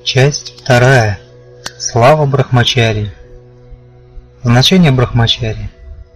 Часть 2. Слава Брахмачарьи. Значение Брахмачарьи.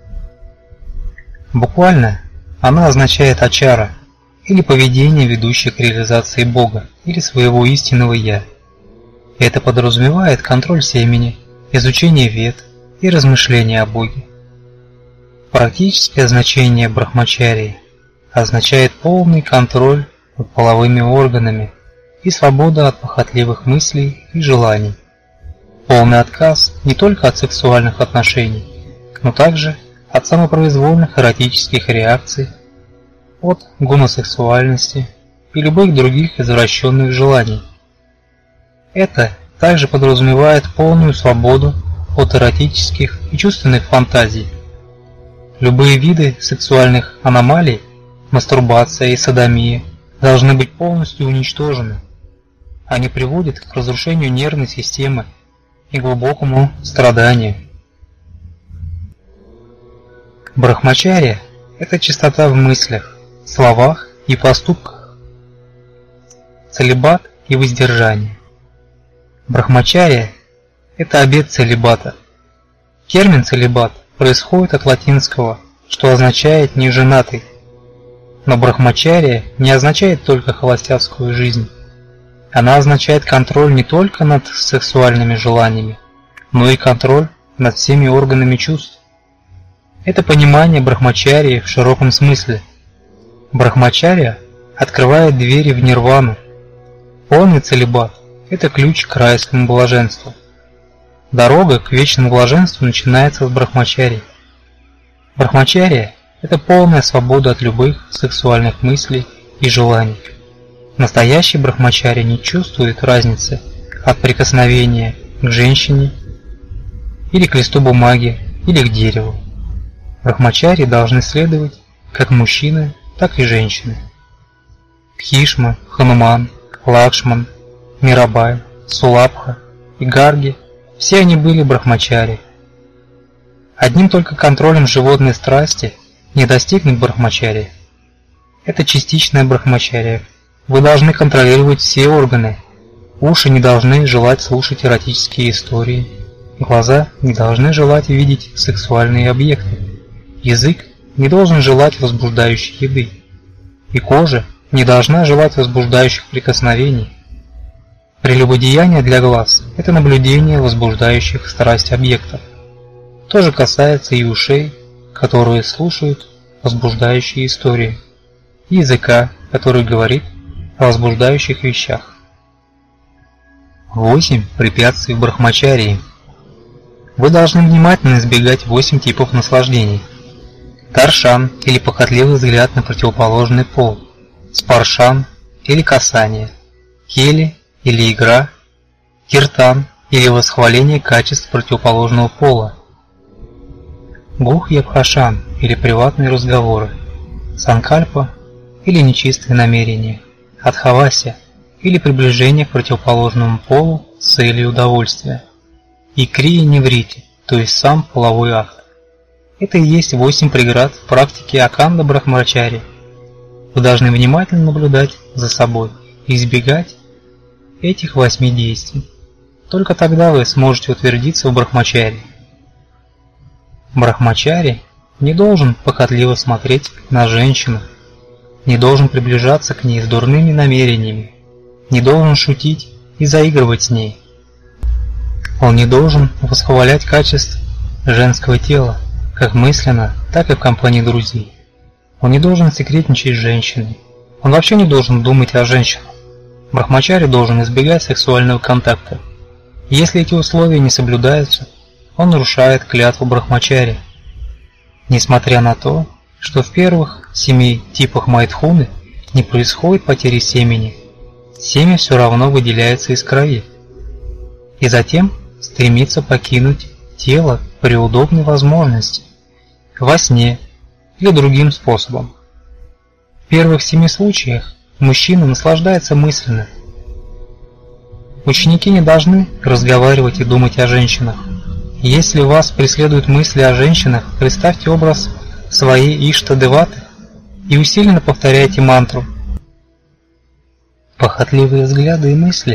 Буквально она означает ачара, или поведение, ведущее к реализации Бога, или своего истинного «Я». Это подразумевает контроль семени, изучение вед и размышления о Боге. Практическое значение Брахмачарьи означает полный контроль над половыми органами и свобода от похотливых мыслей и желаний. Полный отказ не только от сексуальных отношений, но также от самопроизвольных эротических реакций, от гомосексуальности и любых других извращенных желаний. Это также подразумевает полную свободу от эротических и чувственных фантазий. Любые виды сексуальных аномалий, мастурбация и содомия, должны быть полностью уничтожены. Они приводят к разрушению нервной системы и глубокому страданию. Брахмачарья – это чистота в мыслях, словах и поступках, целибат и воздержание. Брахмачарья – это обет целибата. Термин целибат происходит от латинского, что означает «неженатый». Но брахмачарья не означает только холостяцкую жизнь. Она означает контроль не только над сексуальными желаниями, но и контроль над всеми органами чувств. Это понимание брахмачарьи в широком смысле. Брахмачарья открывает двери в нирвану. Полный целибат – это ключ к райскому блаженству. Дорога к вечному блаженству начинается с брахмачарьи. Брахмачарья – это полная свобода от любых сексуальных мыслей и желаний. Настоящий брахмачарья не чувствует разницы от прикосновения к женщине или к листу бумаги или к дереву. Брахмачарьи должны следовать как мужчины, так и женщины. Бхишма, Хануман, Лакшман, Мирабай, Сулабха и Гарги – все они были брахмачарьи. Одним только контролем животной страсти не достигнуть брахмачарьи. Это частичная брахмачарья. Вы должны контролировать все органы. Уши не должны желать слушать эротические истории. Глаза не должны желать видеть сексуальные объекты. Язык не должен желать возбуждающей еды. И кожа не должна желать возбуждающих прикосновений. Прелюбодеяние для глаз – это наблюдение возбуждающих страсть объектов. То же касается и ушей, которые слушают возбуждающие истории, и языка, который говорит о возбуждающих вещах. 8 препятствий в брахмачарьи. Вы должны внимательно избегать 8 типов наслаждений. Даршан или похотливый взгляд на противоположный пол, спаршан или касание, хели или игра, киртан или восхваление качеств противоположного пола, гухьябхашан или приватные разговоры, санкальпа или нечистые намерения, адхавася или приближение к противоположному полу с целью удовольствия, и крия неврити, то есть сам половой акт. Это и есть 8 преград в практике Аканда Брахмачарьи. Вы должны внимательно наблюдать за собой и избегать этих 8 действий. Только тогда вы сможете утвердиться в брахмачарьи. Брахмачарьи не должен похотливо смотреть на женщину, не должен приближаться к ней с дурными намерениями, не должен шутить и заигрывать с ней. Он не должен восхвалять качеств женского тела, как мысленно, так и в компании друзей. Он не должен секретничать с женщиной. Он вообще не должен думать о женщинах. Брахмачарья должен избегать сексуального контакта. Если эти условия не соблюдаются, он нарушает клятву брахмачарьи. Несмотря на то, что в первых 7 типах майдхуны не происходит потери семени, семя все равно выделяется из крови и затем стремится покинуть тело при удобной возможности, во сне или другим способом. В первых 7 случаях мужчина наслаждается мысленно. Ученики не должны разговаривать и думать о женщинах. Если вас преследуют мысли о женщинах, представьте образ своей Ишта-деваты и усиленно повторяйте мантру. Похотливые взгляды и мысли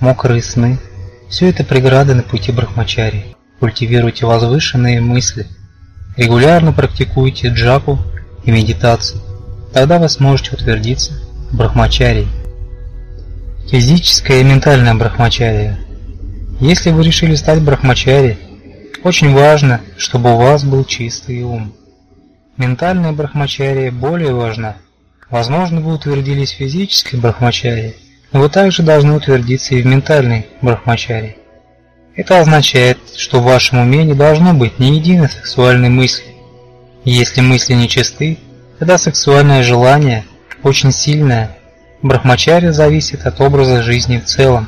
мокрые сны – все это преграды на пути брахмачарьи. Культивируйте возвышенные мысли, регулярно практикуйте джапу и медитацию, тогда вы сможете утвердиться в брахмачарьи. Физическое и ментальное брахмачарья. Если вы решили стать брахмачарьей, очень важно, чтобы у вас был чистый ум. Ментальная брахмачарья более важна. Возможно, вы утвердились в физической брахмачарье, но вы также должны утвердиться и в ментальной брахмачарье. Это означает, что в вашем уме не должно быть ни единой сексуальной мысли. И если мысли нечисты, тогда сексуальное желание очень сильное. Брахмачарья зависит от образа жизни в целом.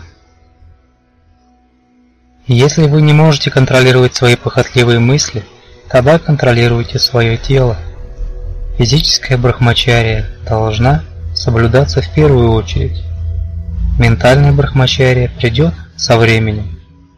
Если вы не можете контролировать свои похотливые мысли, тогда контролируйте свое тело. Физическая брахмачарья должна соблюдаться в первую очередь. Ментальная брахмачарья придет со временем.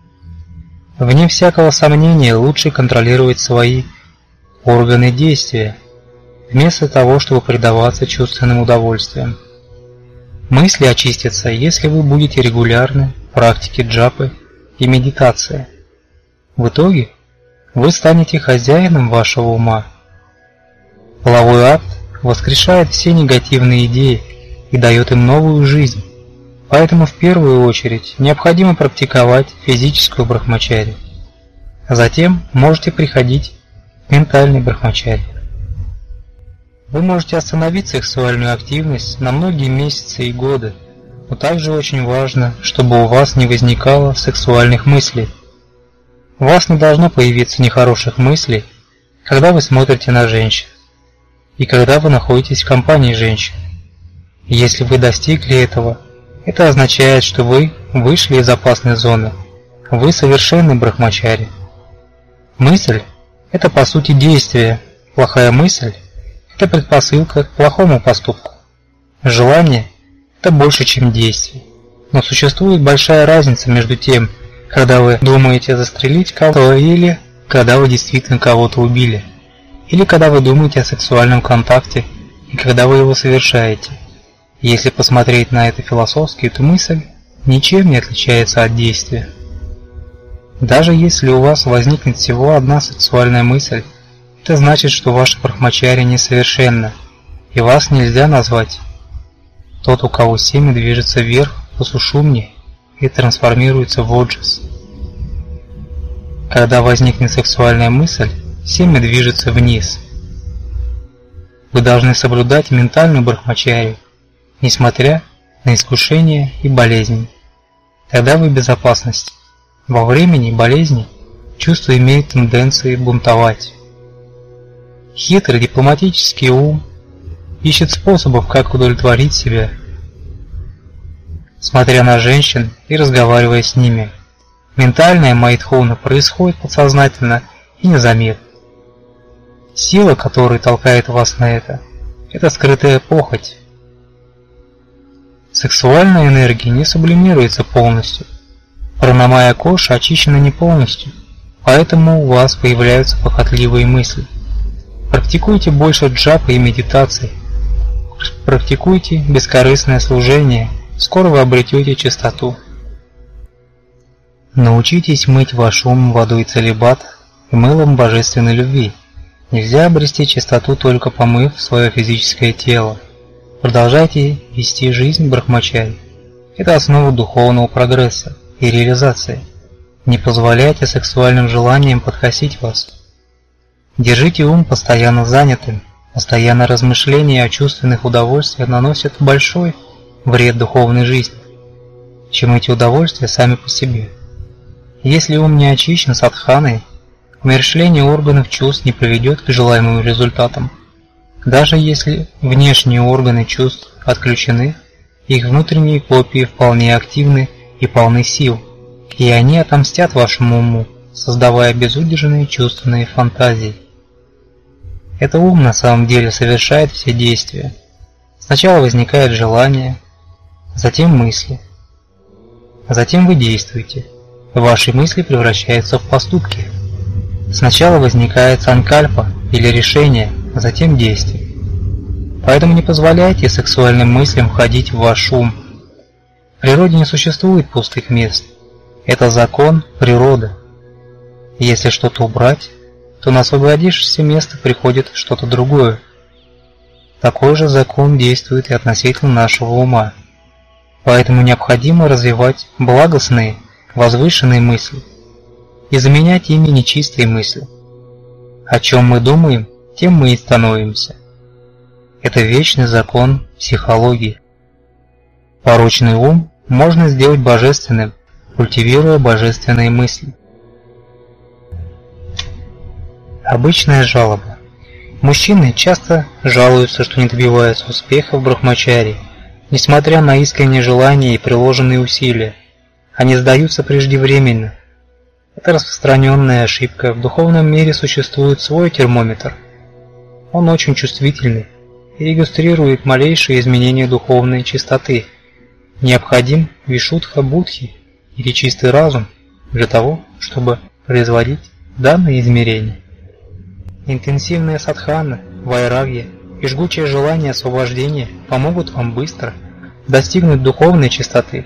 Вне всякого сомнения лучше контролировать свои органы действия, вместо того, чтобы предаваться чувственным удовольствиям. Мысли очистятся, если вы будете регулярны в практике джапы и медитации. В итоге вы станете хозяином вашего ума. Половой акт воскрешает все негативные идеи и дает им новую жизнь. Поэтому в первую очередь необходимо практиковать физическую брахмачарью. Затем можете приходить к ментальной брахмачарье. Вы можете остановить сексуальную активность на многие месяцы и годы, но также очень важно, чтобы у вас не возникало сексуальных мыслей. У вас не должно появиться нехороших мыслей, когда вы смотрите на женщин и когда вы находитесь в компании женщин. Если вы достигли этого, это означает, что вы вышли из опасной зоны, вы совершенный брахмачарья. Мысль – это по сути действие, плохая мысль – это предпосылка к плохому поступку. Желание – это больше, чем действие. Но существует большая разница между тем, когда вы думаете застрелить кого-то, или когда вы действительно кого-то убили, или когда вы думаете о сексуальном контакте и когда вы его совершаете. Если посмотреть на это философски, то мысль ничем не отличается от действия. Даже если у вас возникнет всего одна сексуальная мысль, это значит, что ваша брахмачарья несовершенна, и вас нельзя назвать. Тот, у кого семя движется вверх по сушумне и трансформируется в оджас. Когда возникнет сексуальная мысль, семя движется вниз. Вы должны соблюдать ментальную брахмачарью, несмотря на искушения и болезни. Тогда вы в безопасности. Во времени болезни чувство имеет тенденции бунтовать. Хитрый дипломатический ум ищет способов, как удовлетворить себя, смотря на женщин и разговаривая с ними. Ментальная майдхуна происходит подсознательно и незаметно. Сила, которая толкает вас на это скрытая похоть. Сексуальная энергия не сублимируется полностью. Пранамая коша очищена не полностью, поэтому у вас появляются похотливые мысли. Практикуйте больше джапы и медитации. Практикуйте бескорыстное служение, скоро вы обретете чистоту. Научитесь мыть ваш ум водой целибата и мылом божественной любви. Нельзя обрести чистоту, только помыв свое физическое тело. Продолжайте вести жизнь брахмачарьи. Это основа духовного прогресса и реализации. Не позволяйте сексуальным желаниям подкосить вас. Держите ум постоянно занятым. Постоянное размышление о чувственных удовольствиях наносит большой вред духовной жизни, чем эти удовольствия сами по себе. Если ум не очищен садханой, умерщвление органов чувств не приведет к желаемым результатам. Даже если внешние органы чувств отключены, их внутренние копии вполне активны и полны сил, и они отомстят вашему уму, создавая безудержные чувственные фантазии. Это ум на самом деле совершает все действия. Сначала возникает желание, затем мысли, а затем вы действуете. Ваши мысли превращаются в поступки. Сначала возникает санкальпа или решение, а затем действие. Поэтому не позволяйте сексуальным мыслям входить в ваш ум. В природе не существует пустых мест. Это закон природы. Если что-то убрать, то на освободившееся место приходит что-то другое. Такой же закон действует и относительно нашего ума. Поэтому необходимо развивать благостные, возвышенные мысли и заменять ими нечистые мысли. О чем мы думаем, тем мы и становимся. Это вечный закон психологии. Порочный ум можно сделать божественным, культивируя божественные мысли. Обычная жалоба. Мужчины часто жалуются, что не добиваются успеха в брахмачарьи, несмотря на искреннее желание и приложенные усилия. Они сдаются преждевременно. Это распространенная ошибка. В духовном мире существует свой термометр. Он очень чувствительный и регистрирует малейшие изменения духовной чистоты. Необходим вишудха будхи или чистый разум для того, чтобы производить данные измерения. Интенсивная садхана, вайрагья и жгучее желание освобождения помогут вам быстро достигнуть духовной чистоты.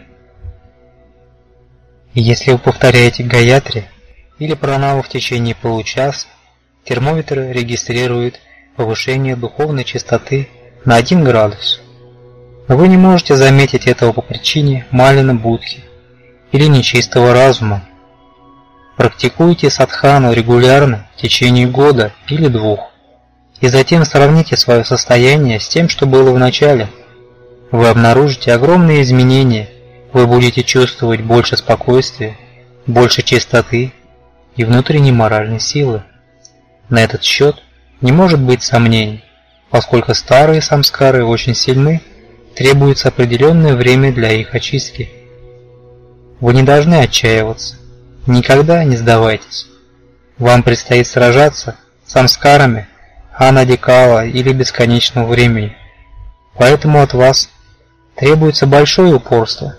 И если вы повторяете гаятри или пранаву в течение получаса, термометр регистрирует повышение духовной чистоты на 1 градус. Но вы не можете заметить этого по причине малина будхи или нечистого разума. Практикуйте садхану регулярно в течение года или 2, и затем сравните свое состояние с тем, что было в начале. Вы обнаружите огромные изменения, вы будете чувствовать больше спокойствия, больше чистоты и внутренней моральной силы. На этот счет не может быть сомнений, поскольку старые самскары очень сильны, требуется определенное время для их очистки. Вы не должны отчаиваться. Никогда не сдавайтесь. Вам предстоит сражаться с самскарами анадикала или бесконечного времени. Поэтому от вас требуется большое упорство.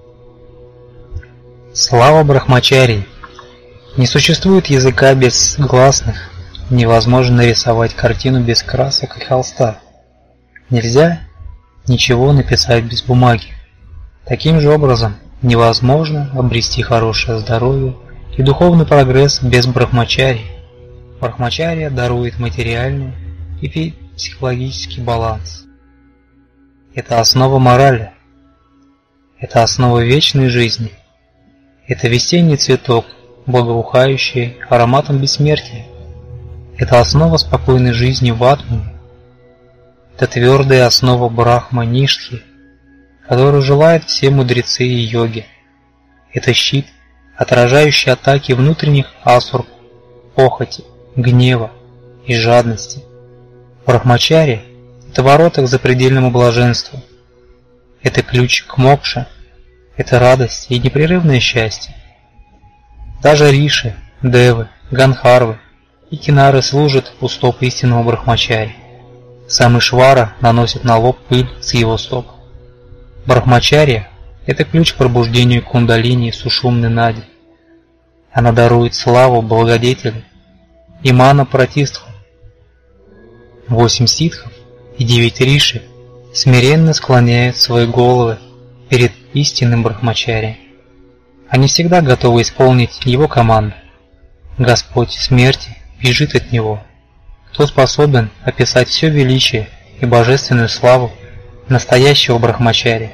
Слава брахмачарьи! Не существует языка без гласных. Невозможно нарисовать картину без красок и холста. Нельзя ничего написать без бумаги. Таким же образом, невозможно обрести хорошее здоровье и духовный прогресс без брахмачарьи. Брахмачарья дарует материальный и психологический баланс. Это основа морали. Это основа вечной жизни. Это весенний цветок, благоухающий ароматом бессмертия. Это основа спокойной жизни в атмане. Это твердая основа брахма-ништхи, которую желают все мудрецы и йоги. Это щит, отражающий атаки внутренних асур, похоти, гнева и жадности. Брахмачарья – это ворота к запредельному блаженству. Это ключ к мокше, это радость и непрерывное счастье. Даже риши, девы, ганхарвы и кинары служат у стоп истинного брахмачарьи. Сам Ишвара наносит на лоб пыль с его стоп. Брахмачарья – это ключ к пробуждению кундалини сушумны нади. Она дарует славу благодетелю и мана пратистху. 8 ситхов и 9 риши смиренно склоняют свои головы перед истинным брахмачарьей. Они всегда готовы исполнить его команду. Господь смерти бежит от него. Кто способен описать все величие и божественную славу настоящего брахмачарьи?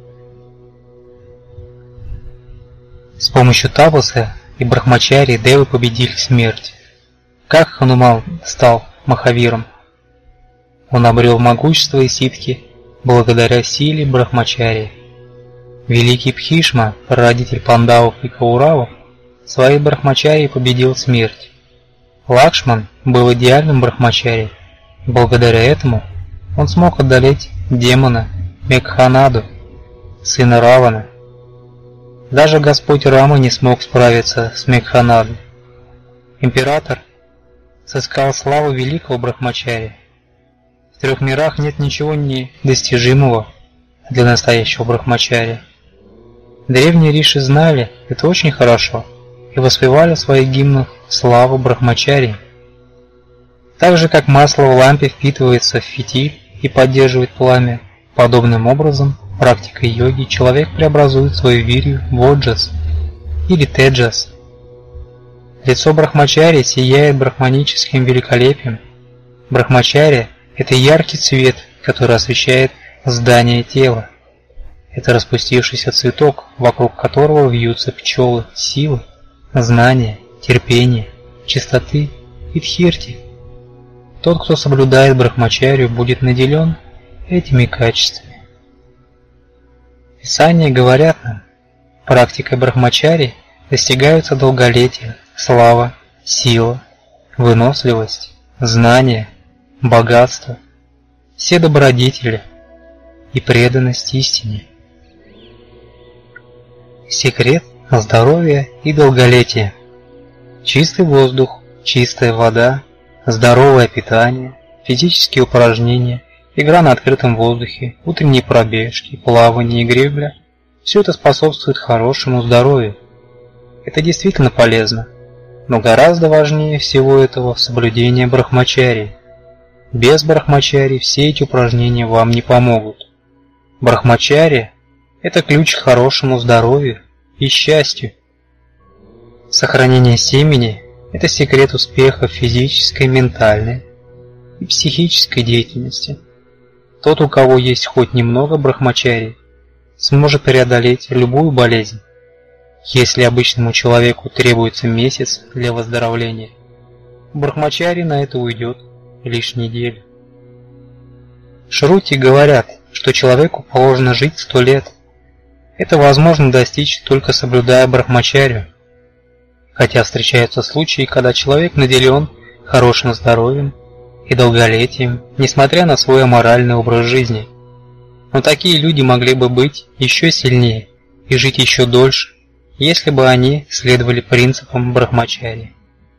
С помощью тапаса и брахмачарьи девы победили смерть. Как Хануман стал Махавиром? Он обрел могущество и ситхи благодаря силе брахмачарьи. Великий Пхишма, прародитель пандавов и кауравов, своей брахмачарьей победил смерть. Лакшман был идеальным брахмачарьей. Благодаря этому он смог одолеть демона Мекханаду, сына Равана. Даже Господь Рама не смог справиться с Мекханадой. Император сыскал славу великого брахмачарьи. В 3 мирах нет ничего недостижимого для настоящего брахмачарья. Древние риши знали это очень хорошо и воспевали в своих гимнах славу брахмачарьи. Так же, как масло в лампе впитывается в фитиль и поддерживает пламя, подобным образом Практикой йоги человек преобразует свою вирью в оджас или теджас. Лицо брахмачари сияет брахманическим великолепием. Брахмачария – это яркий свет, который освещает здание тела. Это распустившийся цветок, вокруг которого вьются пчелы силы, знания, терпения, чистоты и дхирти. Тот, кто соблюдает брахмачарию, будет наделен этими качествами. Писания говорят нам, практикой брахмачарии достигаются долголетие, слава, сила, выносливость, знания, богатство, все добродетели и преданность истине. Секрет здоровья и долголетия. Чистый воздух, чистая вода, здоровое питание, физические упражнения, игра на открытом воздухе, утренние пробежки, плавание и гребля – все это способствует хорошему здоровью. Это действительно полезно, но гораздо важнее всего этого соблюдение брахмачарии. Без брахмачарии все эти упражнения вам не помогут. Брахмачария – это ключ к хорошему здоровью и счастью. Сохранение семени – это секрет успеха в физической, ментальной и психической деятельности. Тот, у кого есть хоть немного брахмачарии, сможет преодолеть любую болезнь. Если обычному человеку требуется месяц для выздоровления, у брахмачарии на это уйдет лишь неделя. Шрути говорят, что человеку положено жить 100 лет. Это возможно достичь, только соблюдая брахмачарию. Хотя встречаются случаи, когда человек наделен хорошим здоровьем и долголетием, несмотря на свой аморальный образ жизни. Но такие люди могли бы быть еще сильнее и жить еще дольше, если бы они следовали принципам брахмачарии.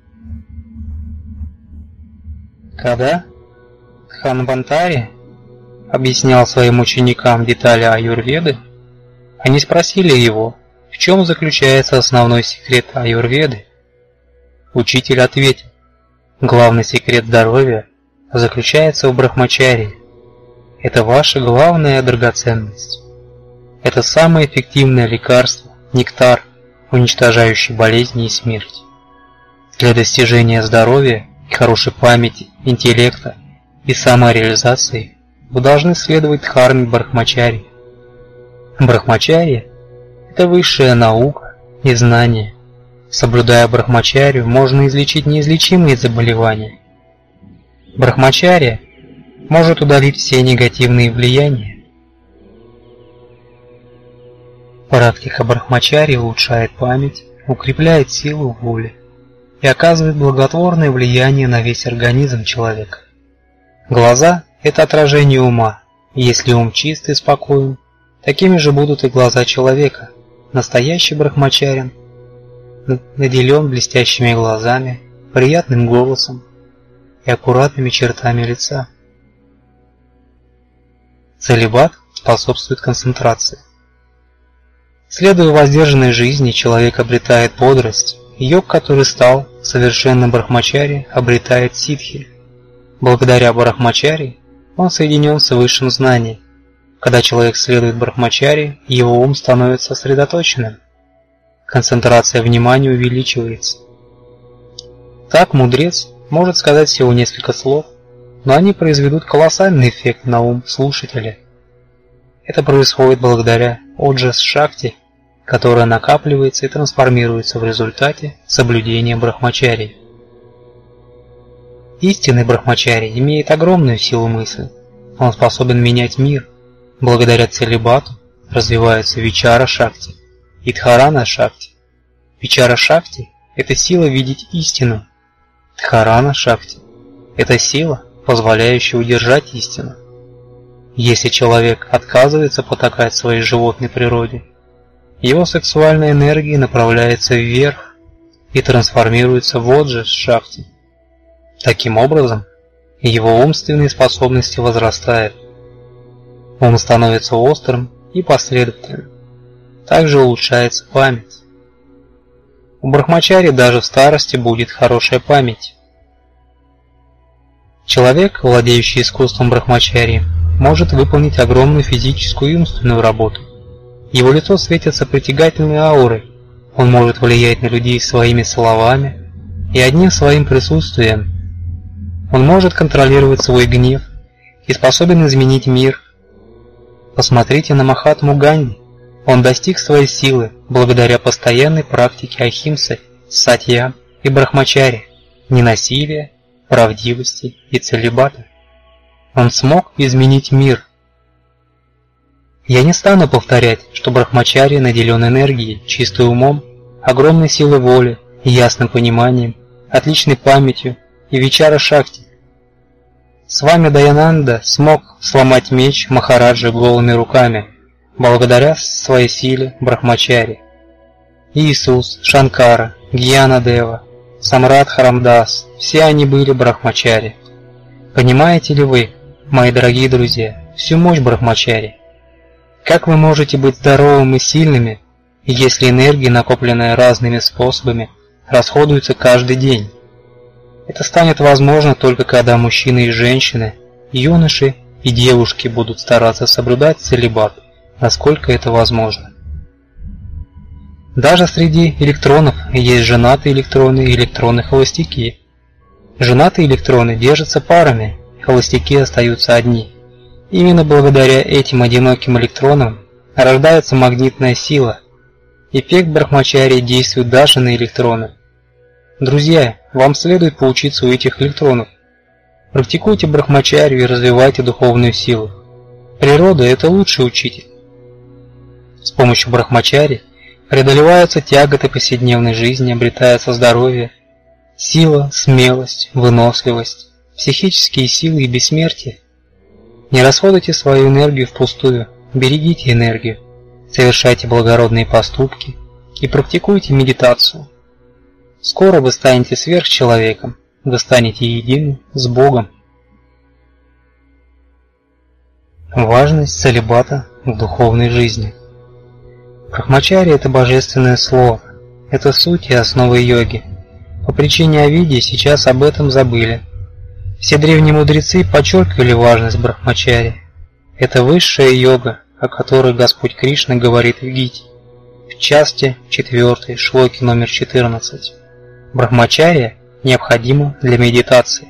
Когда Дханвантари объяснял своим ученикам детали аюрведы, они спросили его, в чем заключается основной секрет аюрведы. Учитель ответил: главный секрет здоровья заключается в брахмачарии. Это ваша главная драгоценность. Это самое эффективное лекарство, нектар, уничтожающий болезни и смерть. Для достижения здоровья, хорошей памяти, интеллекта и самореализации вы должны следовать дхарме брахмачарии. Брахмачария – это высшая наука и знание. Соблюдая брахмачарию, можно излечить неизлечимые заболевания. Брахмачария может удалить все негативные влияния. Практика брахмачарии улучшает память, укрепляет силу воли и оказывает благотворное влияние на весь организм человека. Глаза – это отражение ума, и если ум чист и спокоен, такими же будут и глаза человека. Настоящий брахмачарин наделен блестящими глазами, приятным голосом и аккуратными чертами лица. Целибат способствует концентрации. Следуя воздержанной жизни, человек обретает бодрость, и йог, который стал совершенным брахмачари, обретает ситхи. Благодаря брахмачари он соединен с высшим знанием. Когда человек следует брахмачари, его ум становится сосредоточенным. Концентрация внимания увеличивается. Так мудрец может сказать всего несколько слов, но они произведут колоссальный эффект на ум слушателя. Это происходит благодаря оджас-шакти, которая накапливается и трансформируется в результате соблюдения брахмачарии. Истинный брахмачари имеет огромную силу мысли. Он способен менять мир. Благодаря целибату развиваются вичара-шакти и дхарана-шакти. Вичара-шакти – это сила видеть истину. Дхарана-шакти – это сила, позволяющая удержать истину. Если человек отказывается потакать своей животной природе, его сексуальная энергия направляется вверх и трансформируется в оджас-шакти. Таким образом, его умственные способности возрастают. Он становится острым и последовательным. Также улучшается память. У брахмачари даже в старости будет хорошая память. Человек, владеющий искусством брахмачарии, может выполнить огромную физическую и умственную работу. Его лицо светится притягательной аурой, он может влиять на людей своими словами и одним своим присутствием. Он может контролировать свой гнев и способен изменить мир. Посмотрите на Махатму Ганди. Он достиг своей силы благодаря постоянной практике ахимсы, сатья и брахмачари, ненасилия, правдивости и целибата. Он смог изменить мир. Я не стану повторять, что брахмачари наделен энергией, чистым умом, огромной силой воли, ясным пониманием, отличной памятью и вичара шакти. С вами Даянанда смог сломать меч Махараджа голыми руками, благодаря своей силе брахмачари. Иисус, Шанкара, Гьянадева, Самрат Харамдас, все они были брахмачари. Понимаете ли вы, мои дорогие друзья, всю мощь брахмачари? Как вы можете быть здоровыми и сильными, если энергия, накопленная разными способами, расходуется каждый день? Это станет возможно только когда мужчины и женщины, юноши и девушки будут стараться соблюдать целибат, насколько это возможно. Даже среди электронов есть женатые электроны и электроны-холостяки. Женатые электроны держатся парами, холостяки остаются одни. Именно благодаря этим одиноким электронам рождается магнитная сила. Эффект брахмачарьи действует даже на электроны. Друзья, вам следует поучиться у этих электронов. Практикуйте брахмачарью и развивайте духовную силу. Природа – это лучший учитель. С помощью брахмачарьи преодолеваются тяготы повседневной жизни, обретается здоровье, сила, смелость, выносливость, психические силы и бессмертие. Не расходуйте свою энергию впустую, берегите энергию, совершайте благородные поступки и практикуйте медитацию. Скоро вы станете сверхчеловеком, вы станете едины с Богом. Важность целибата в духовной жизни. Брахмачарья – это божественное слово, это суть и основа йоги. По причине авидии сейчас об этом забыли. Все древние мудрецы подчеркивали важность брахмачарьи. Это высшая йога, о которой Господь Кришна говорит в Гите, в части 4, шлоки номер 14. Брахмачарья необходима для медитации.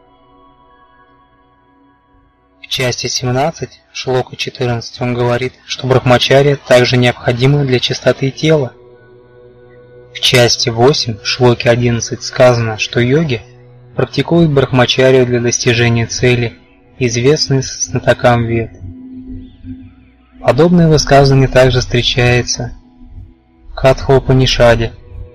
В части 17, шлока 14, он говорит, что брахмачарья также необходима для чистоты тела. В части 8, шлоке 11 сказано, что йоги практикуют брахмачарью для достижения цели, известной знатокам вед. Подобное высказывание также встречается в Катха-упанишаде.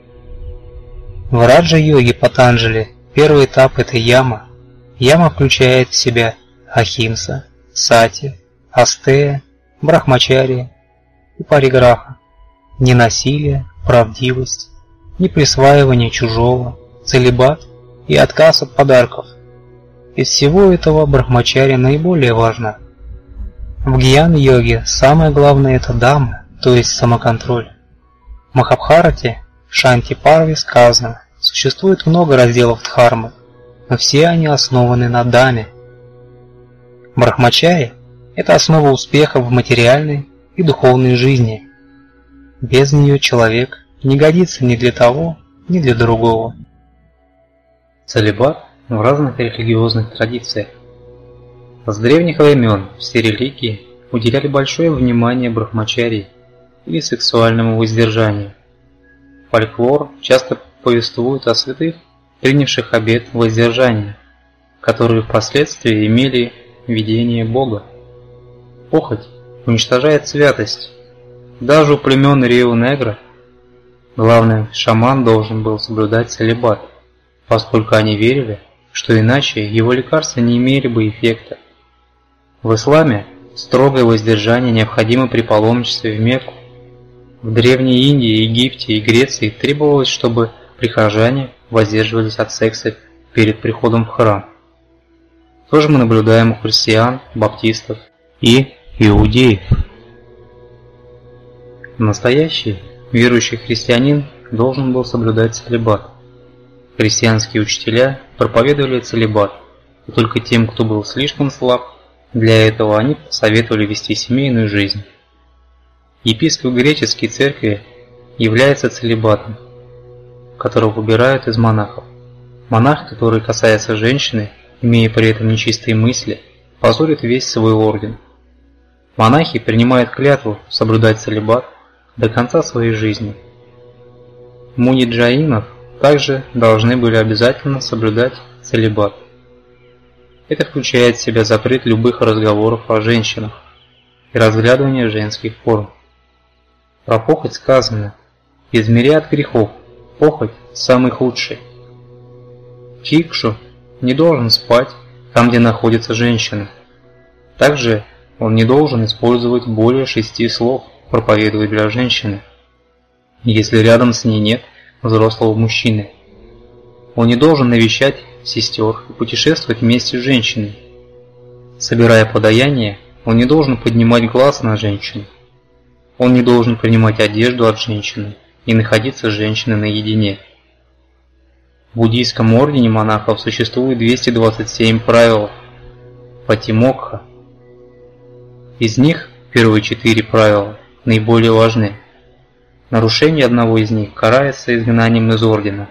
В раджа-йоге Патанджали первый этап – это яма. Яма включает в себя ахимса, сати, астея, брахмачарья и париграха, ненасилие, правдивость, неприсваивание чужого, целибат и отказ от подарков. Из всего этого брахмачарья наиболее важна. В гьян-йоге самое главное – это дамма, то есть самоконтроль. В Махабхарате, Шанти Парве сказано, существует много разделов дхармы, но все они основаны на даме. Брахмачарья – это основа успеха в материальной и духовной жизни. Без нее человек не годится ни для того, ни для другого. Целибат в разных религиозных традициях. С древних времен все религии уделяли большое внимание брахмачарьи или сексуальному воздержанию. Фольклор часто повествует о святых, принявших обет воздержания, которые впоследствии имели видение Бога. Похоть уничтожает святость. Даже у племен Рио-Негро главный шаман должен был соблюдать целибат, поскольку они верили, что иначе его лекарства не имели бы эффекта. В исламе строгое воздержание необходимо при паломничестве в Мекку. В Древней Индии, Египте и Греции требовалось, чтобы прихожане воздерживались от секса перед приходом в храм. То же мы наблюдаем у христиан, баптистов и иудеев. Настоящий верующий христианин должен был соблюдать целибат. Христианские учителя проповедовали целибат, и только тем, кто был слишком слаб, Для этого они советовали вести семейную жизнь. Епископ греческой церкви является целибатом, которого выбирают из монахов. Монах, который касается женщины, имея при этом нечистые мысли, позорит весь свой орден. Монахи принимают клятву соблюдать целибат до конца своей жизни. Муниджаинов также должны были обязательно соблюдать целибат. Это включает в себя запрет любых разговоров о женщинах и разглядывание женских форм. Про похоть сказано: из мириад грехов похоть самый худший. Хикшу не должен спать там, где находится женщина. Также он не должен использовать более 6 слов, проповедовать для женщины, если рядом с ней нет взрослого мужчины. Он не должен навещать сестер и путешествовать вместе с женщиной. Собирая подаяние, он не должен поднимать глаз на женщину. Он не должен принимать одежду от женщины и находиться с женщиной наедине. В буддийском ордене монахов существует 227 правил патимокха. Из них первые 4 правила наиболее важны. Нарушение одного из них карается изгнанием из ордена.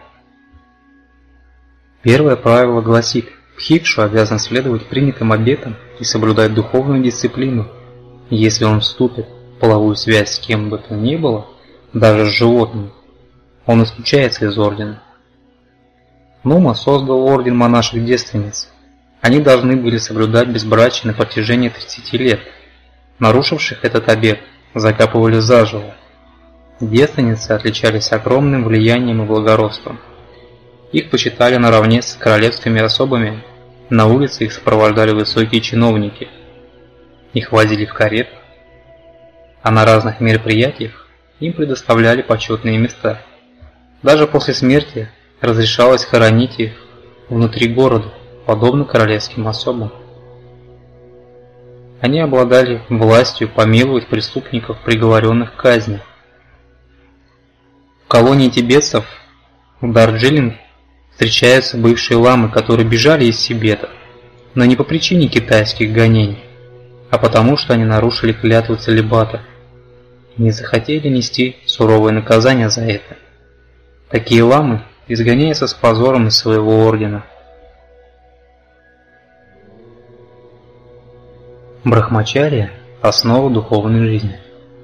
Первое правило гласит: бхикшу обязан следовать принятым обетам и соблюдать духовную дисциплину. Если он вступит в половую связь с кем бы то ни было, даже с животным, он исключается из ордена. Нума создал орден монашек-девственниц. Они должны были соблюдать безбрачие на протяжении 30 лет. Нарушивших этот обет закапывали заживо. Девственницы отличались огромным влиянием и благородством. Их почитали наравне с королевскими особами, на улице их сопровождали высокие чиновники. Их возили в каретах, а на разных мероприятиях им предоставляли почетные места. Даже после смерти разрешалось хоронить их внутри города, подобно королевским особам. Они обладали властью помиловать преступников, приговоренных к казни. В колонии тибетцев в Дарджилинге встречаются бывшие ламы, которые бежали из Тибета, но не по причине китайских гонений, а потому что они нарушили клятву целибата и не захотели нести суровое наказание за это. Такие ламы изгоняются с позором из своего ордена. Брахмачарья – основа духовной жизни.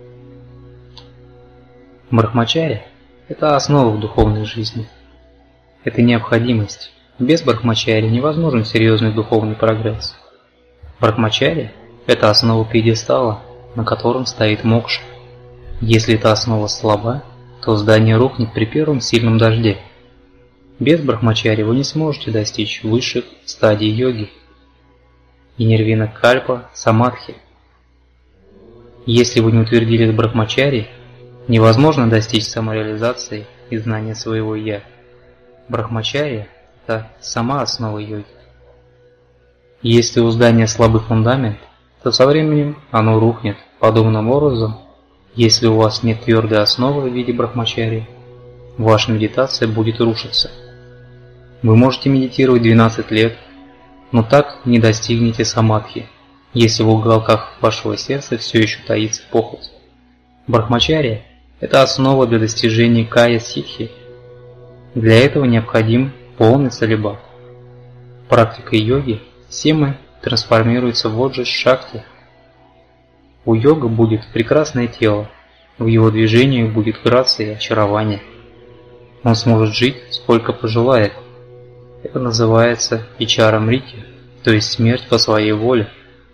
Брахмачарья – это основа в духовной жизни. Это необходимость. Без брахмачарьи невозможен серьезный духовный прогресс. Брахмачарья – это основа пьедестала, на котором стоит мокша. Если эта основа слаба, то здание рухнет при первом сильном дожде. Без брахмачарьи вы не сможете достичь высших стадий йоги и нирвина кальпа самадхи. Если вы не утвердились в брахмачарьи, невозможно достичь самореализации и знания своего «я». Брахмачарья – это сама основа йоги. Если у здания слабый фундамент, то со временем оно рухнет подобным образом. Если у вас нет твердой основы в виде брахмачарьи, ваша медитация будет рушиться. Вы можете медитировать 12 лет, но так не достигнете самадхи, если в уголках вашего сердца все еще таится похоть. Брахмачарья – это основа для достижения кая-ситхи. Для этого необходим полный целибат. Практикой йоги все мы трансформируется в оджи-шакти. У йога будет прекрасное тело, в его движениях будет грация и очарование. Он сможет жить сколько пожелает. Это называется ичара-мрити, то есть смерть по своей воле.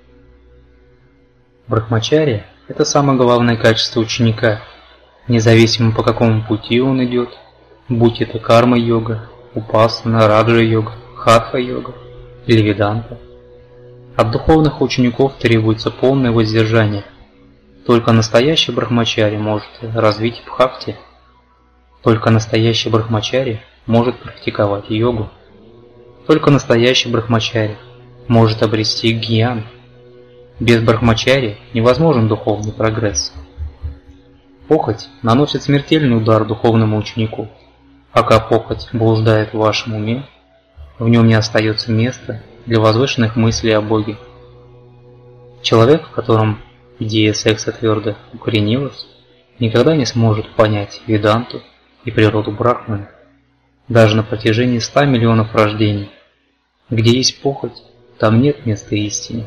Брахмачарья – это самое главное качество ученика, независимо по какому пути он идет, будь это карма-йога, упасана, раджа-йога, хатха-йога или веданта. От духовных учеников требуется полное воздержание. Только настоящий брахмачарья может развить бхакти. Только настоящий брахмачарья может практиковать йогу. Только настоящий брахмачарья может обрести гьян. Без брахмачарьи невозможен духовный прогресс. Похоть наносит смертельный удар духовному ученику. Пока похоть блуждает в вашем уме, в нем не остается места для возвышенных мыслей о Боге. Человек, в котором идея секса твердо укоренилась, никогда не сможет понять веданту и природу брахмана, даже на протяжении 100 миллионов рождений. Где есть похоть, там нет места истине.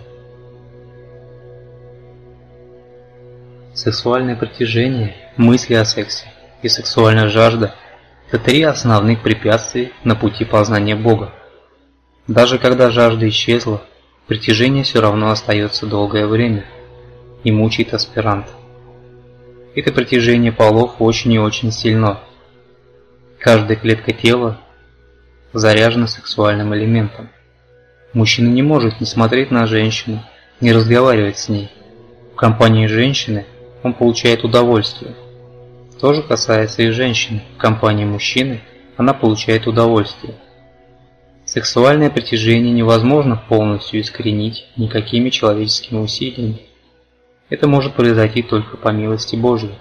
Сексуальное притяжение, мысли о сексе и сексуальная жажда – это 3 основных препятствия на пути познания Бога. Даже когда жажда исчезла, притяжение все равно остается долгое время и мучает аспиранта. Это притяжение полов очень и очень сильно. Каждая клетка тела заряжена сексуальным элементом. Мужчина не может не смотреть на женщину, не разговаривать с ней. В компании женщины он получает удовольствие. То же касается и женщины. В компании мужчины она получает удовольствие. Сексуальное притяжение невозможно полностью искоренить никакими человеческими усилиями. Это может произойти только по милости Божьей.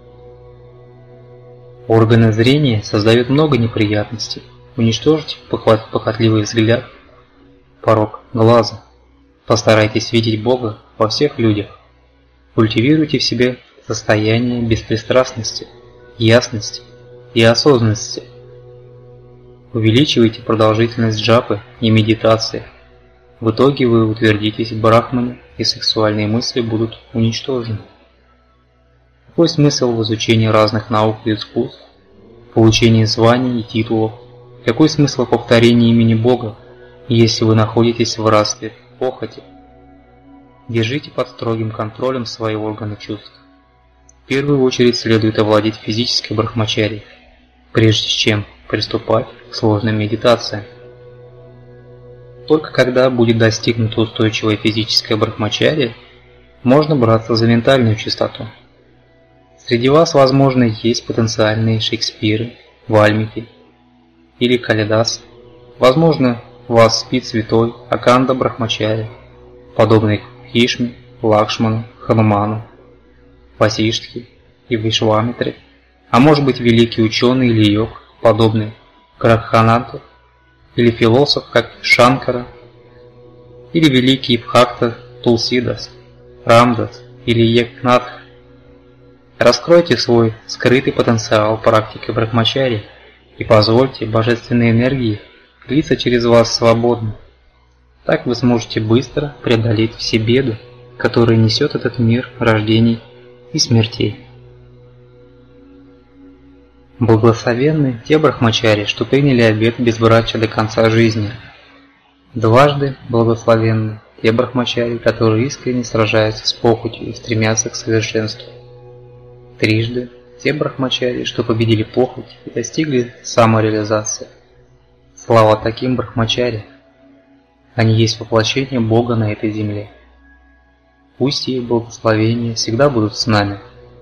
Органы зрения создают много неприятностей. Уничтожьте похотливый взгляд, порок глаза. Постарайтесь видеть Бога во всех людях. Культивируйте в себе состояние беспристрастности, ясности и осознанности. Увеличивайте продолжительность джапы и медитации. В итоге вы утвердитесь в брахмане, и сексуальные мысли будут уничтожены. Какой смысл в изучении разных наук и искусств, получении званий и титулов? Какой смысл в повторении имени Бога, если вы находитесь в рабстве похоти? Держите под строгим контролем свои органы чувств. В первую очередь следует овладеть физической брахмачарьей, прежде чем приступать к сложным медитациям. Только когда будет достигнута устойчивая физическая брахмачарья, можно браться за ментальную чистоту. Среди вас, возможно, есть потенциальные Шекспиры, Вальмики или Калидас. Возможно, в вас спит святой Аканда Брахмачарья, подобный Хишме, Лакшману, Хануману, Васиштхе и Вишвамитре, а может быть великий ученый или йог, подобный Граххананту, или философ, как Шанкара, или великий Бхакта Тулсидас, Рамдас или Екнатх. Раскройте свой скрытый потенциал практики брахмачарьи и позвольте божественной энергии литься через вас свободно. Так вы сможете быстро преодолеть все беды, которые несет этот мир рождений и смертей. Благословенны те брахмачари, что приняли обет безбрачия до конца жизни. Дважды благословенны те брахмачари, которые искренне сражаются с похотью и стремятся к совершенству. Трижды те брахмачари, что победили похоть и достигли самореализации. Слава таким брахмачари! Они есть воплощение Бога на этой земле. Пусть их благословения всегда будут с нами.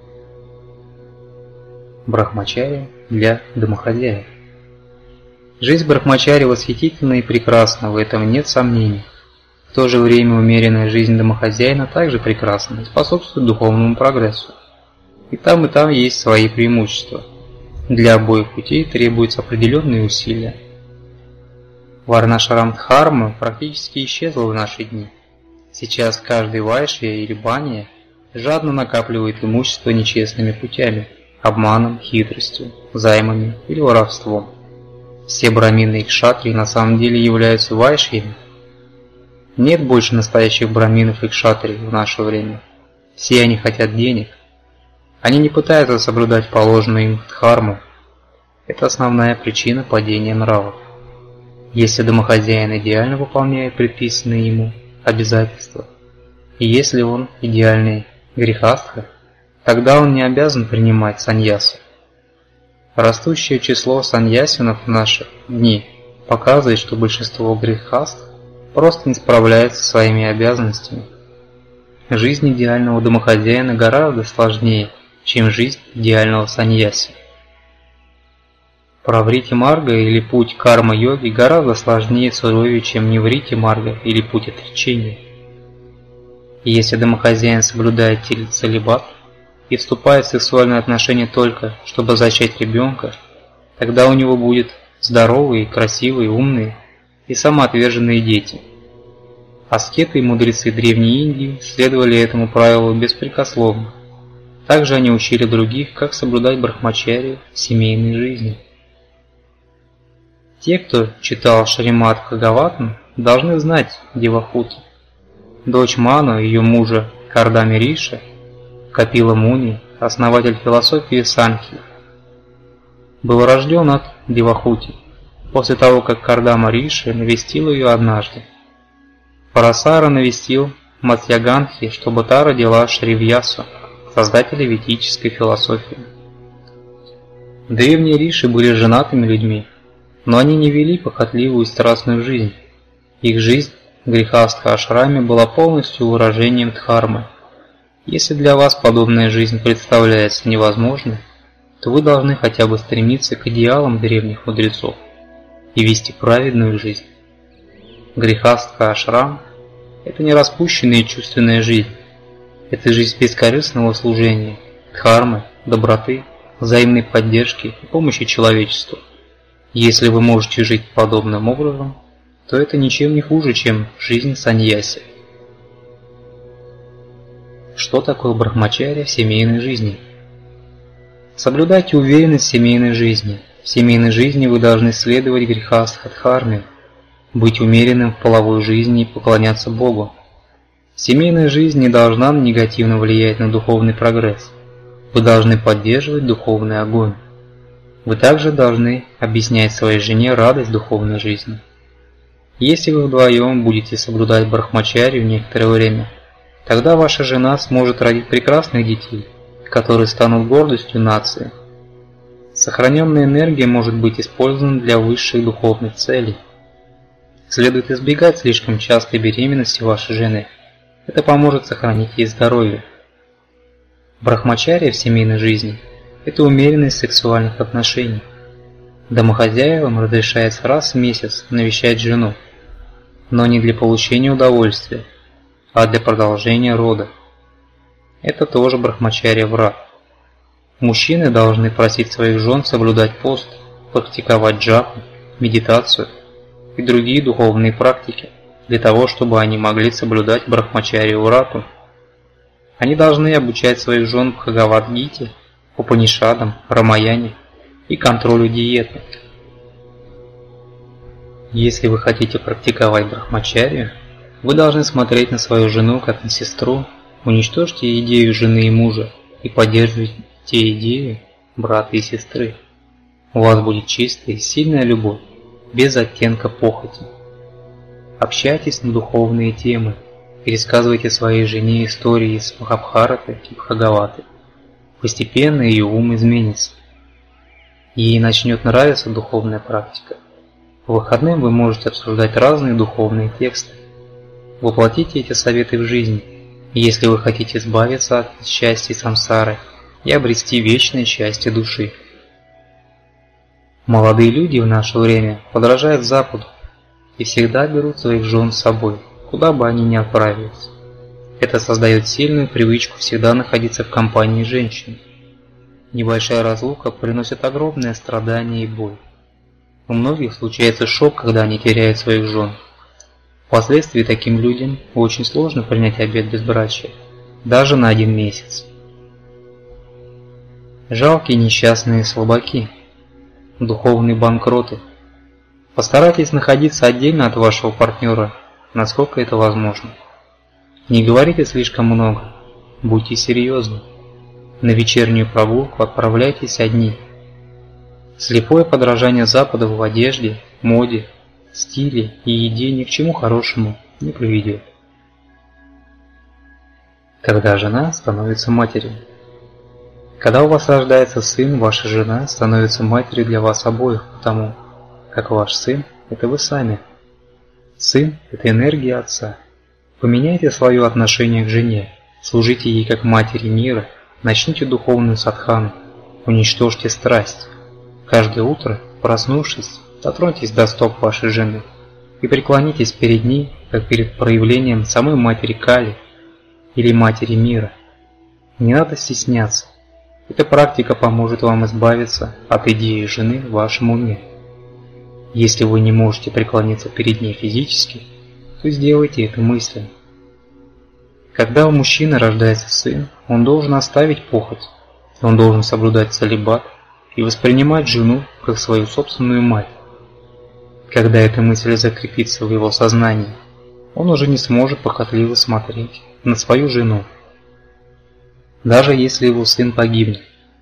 Брахмачарья для домохозяев. Жизнь брахмачарьи восхитительна и прекрасна, в этом нет сомнений. В то же время умеренная жизнь домохозяина также прекрасна и способствует духовному прогрессу. И там есть свои преимущества. Для обоих путей требуются определенные усилия. Варнашрам-дхарма практически исчезла в наши дни. Сейчас каждый вайшья или банья жадно накапливает имущество нечестными путями, обманом, хитростью, займами или воровством. Все брамины и кшатрии на самом деле являются вайшьями. Нет больше настоящих браминов и кшатрий в наше время. Все они хотят денег. Они не пытаются соблюдать положенную им дхарму. Это основная причина падения нравов. Если домохозяин идеально выполняет предписанные ему обязательства, и если он идеальный грехастха, тогда он не обязан принимать саньясу. Растущее число саньясинов в наши дни показывает, что большинство грехастх просто не справляется со своими обязанностями. Жизнь идеального домохозяина гораздо сложнее, чем жизнь идеального саньяси. Праврити-марга или путь карма-йоги гораздо сложнее и суровее, чем неврити-марга или путь отречения. И если домохозяин соблюдает целибат и вступает в сексуальные отношения только, чтобы зачать ребенка, тогда у него будет здоровые, красивые, умные и самоотверженные дети. Аскеты и мудрецы Древней Индии следовали этому правилу беспрекословно. Также они учили других, как соблюдать брахмачарью в семейной жизни. Те, кто читал Шримад Бхагаватам, должны знать Девахути. Дочь Ману и ее мужа Кардами Риши, Капила Муни, основатель философии Санхи, был рожден от Девахути, после того, как Кардама Риши навестил ее однажды. Парасара навестил Матьяганхи, чтобы та родила Шривьясу, создателя ведической философии. Древние риши были женатыми людьми, но они не вели похотливую и страстную жизнь. Их жизнь в грехастха-ашраме была полностью выражением дхармы. Если для вас подобная жизнь представляется невозможной, то вы должны хотя бы стремиться к идеалам древних мудрецов и вести праведную жизнь. Грехастха-ашрам – это не распущенная и чувственная жизнь. Это жизнь бескорыстного служения, дхармы, доброты, взаимной поддержки и помощи человечеству. Если вы можете жить подобным образом, то это ничем не хуже, чем жизнь саньяси. Что такое брахмачарья в семейной жизни? Соблюдайте уверенность в семейной жизни. В семейной жизни вы должны следовать грехастха-дхарме, быть умеренным в половой жизни и поклоняться Богу. Семейная жизнь не должна негативно влиять на духовный прогресс. Вы должны поддерживать духовный огонь. Вы также должны объяснять своей жене радость духовной жизни. Если вы вдвоем будете соблюдать брахмачарью некоторое время, тогда ваша жена сможет родить прекрасных детей, которые станут гордостью нации. Сохраненная энергия может быть использована для высших духовных целей. Следует избегать слишком частой беременности вашей жены. Это поможет сохранить ей здоровье. Брахмачарья в семейной жизни – это умеренность сексуальных отношений. Домохозяевам разрешается раз в месяц навещать жену, но не для получения удовольствия, а для продолжения рода. Это тоже брахмачарья врат. Мужчины должны просить своих жен соблюдать пост, практиковать джапу, медитацию и другие духовные практики, для того, чтобы они могли соблюдать брахмачарью врату. Они должны обучать своих жен Бхагавад-гите, Упанишадам, Рамаяне и контролю диеты. Если вы хотите практиковать брахмачарью, вы должны смотреть на свою жену как на сестру, уничтожьте идею жены и мужа и поддерживайте идею брата и сестры. У вас будет чистая и сильная любовь, без оттенка похоти. Общайтесь на духовные темы, пересказывайте своей жене истории из Махабхараты и Бхагаваты. Постепенно ее ум изменится. Ей начнет нравиться духовная практика. По выходным вы можете обсуждать разные духовные тексты. Воплотите эти советы в жизнь, если вы хотите избавиться от счастья самсары и обрести вечное счастье души. Молодые люди в наше время подражают Западу и всегда берут своих жен с собой, куда бы они ни отправились. Это создает сильную привычку всегда находиться в компании женщин. Небольшая разлука приносит огромное страдание и боль. У многих случается шок, когда они теряют своих жен. Впоследствии таким людям очень сложно принять обет безбрачия, даже на 1 месяц. Жалкие несчастные слабаки, духовные банкроты. Постарайтесь находиться отдельно от вашего партнера, насколько это возможно. Не говорите слишком много, будьте серьезны. На вечернюю прогулку отправляйтесь одни. Слепое подражание Запада в одежде, моде, стиле и еде ни к чему хорошему не приведет. Когда жена становится матерью. Когда у вас рождается сын, ваша жена становится матерью для вас обоих, потому как ваш сын – это вы сами. Сын – это энергия отца. Поменяйте свое отношение к жене, служите ей как матери мира, начните духовную садхану, уничтожьте страсть. Каждое утро, проснувшись, дотроньтесь до стоп вашей жены и преклонитесь перед ней, как перед проявлением самой матери Кали или матери мира. Не надо стесняться. Эта практика поможет вам избавиться от идеи жены в вашем уме. Если вы не можете преклониться перед ней физически, то сделайте это мысленно. Когда у мужчины рождается сын, он должен оставить похоть, он должен соблюдать целибат и воспринимать жену как свою собственную мать. Когда эта мысль закрепится в его сознании, он уже не сможет похотливо смотреть на свою жену, даже если его сын погибнет.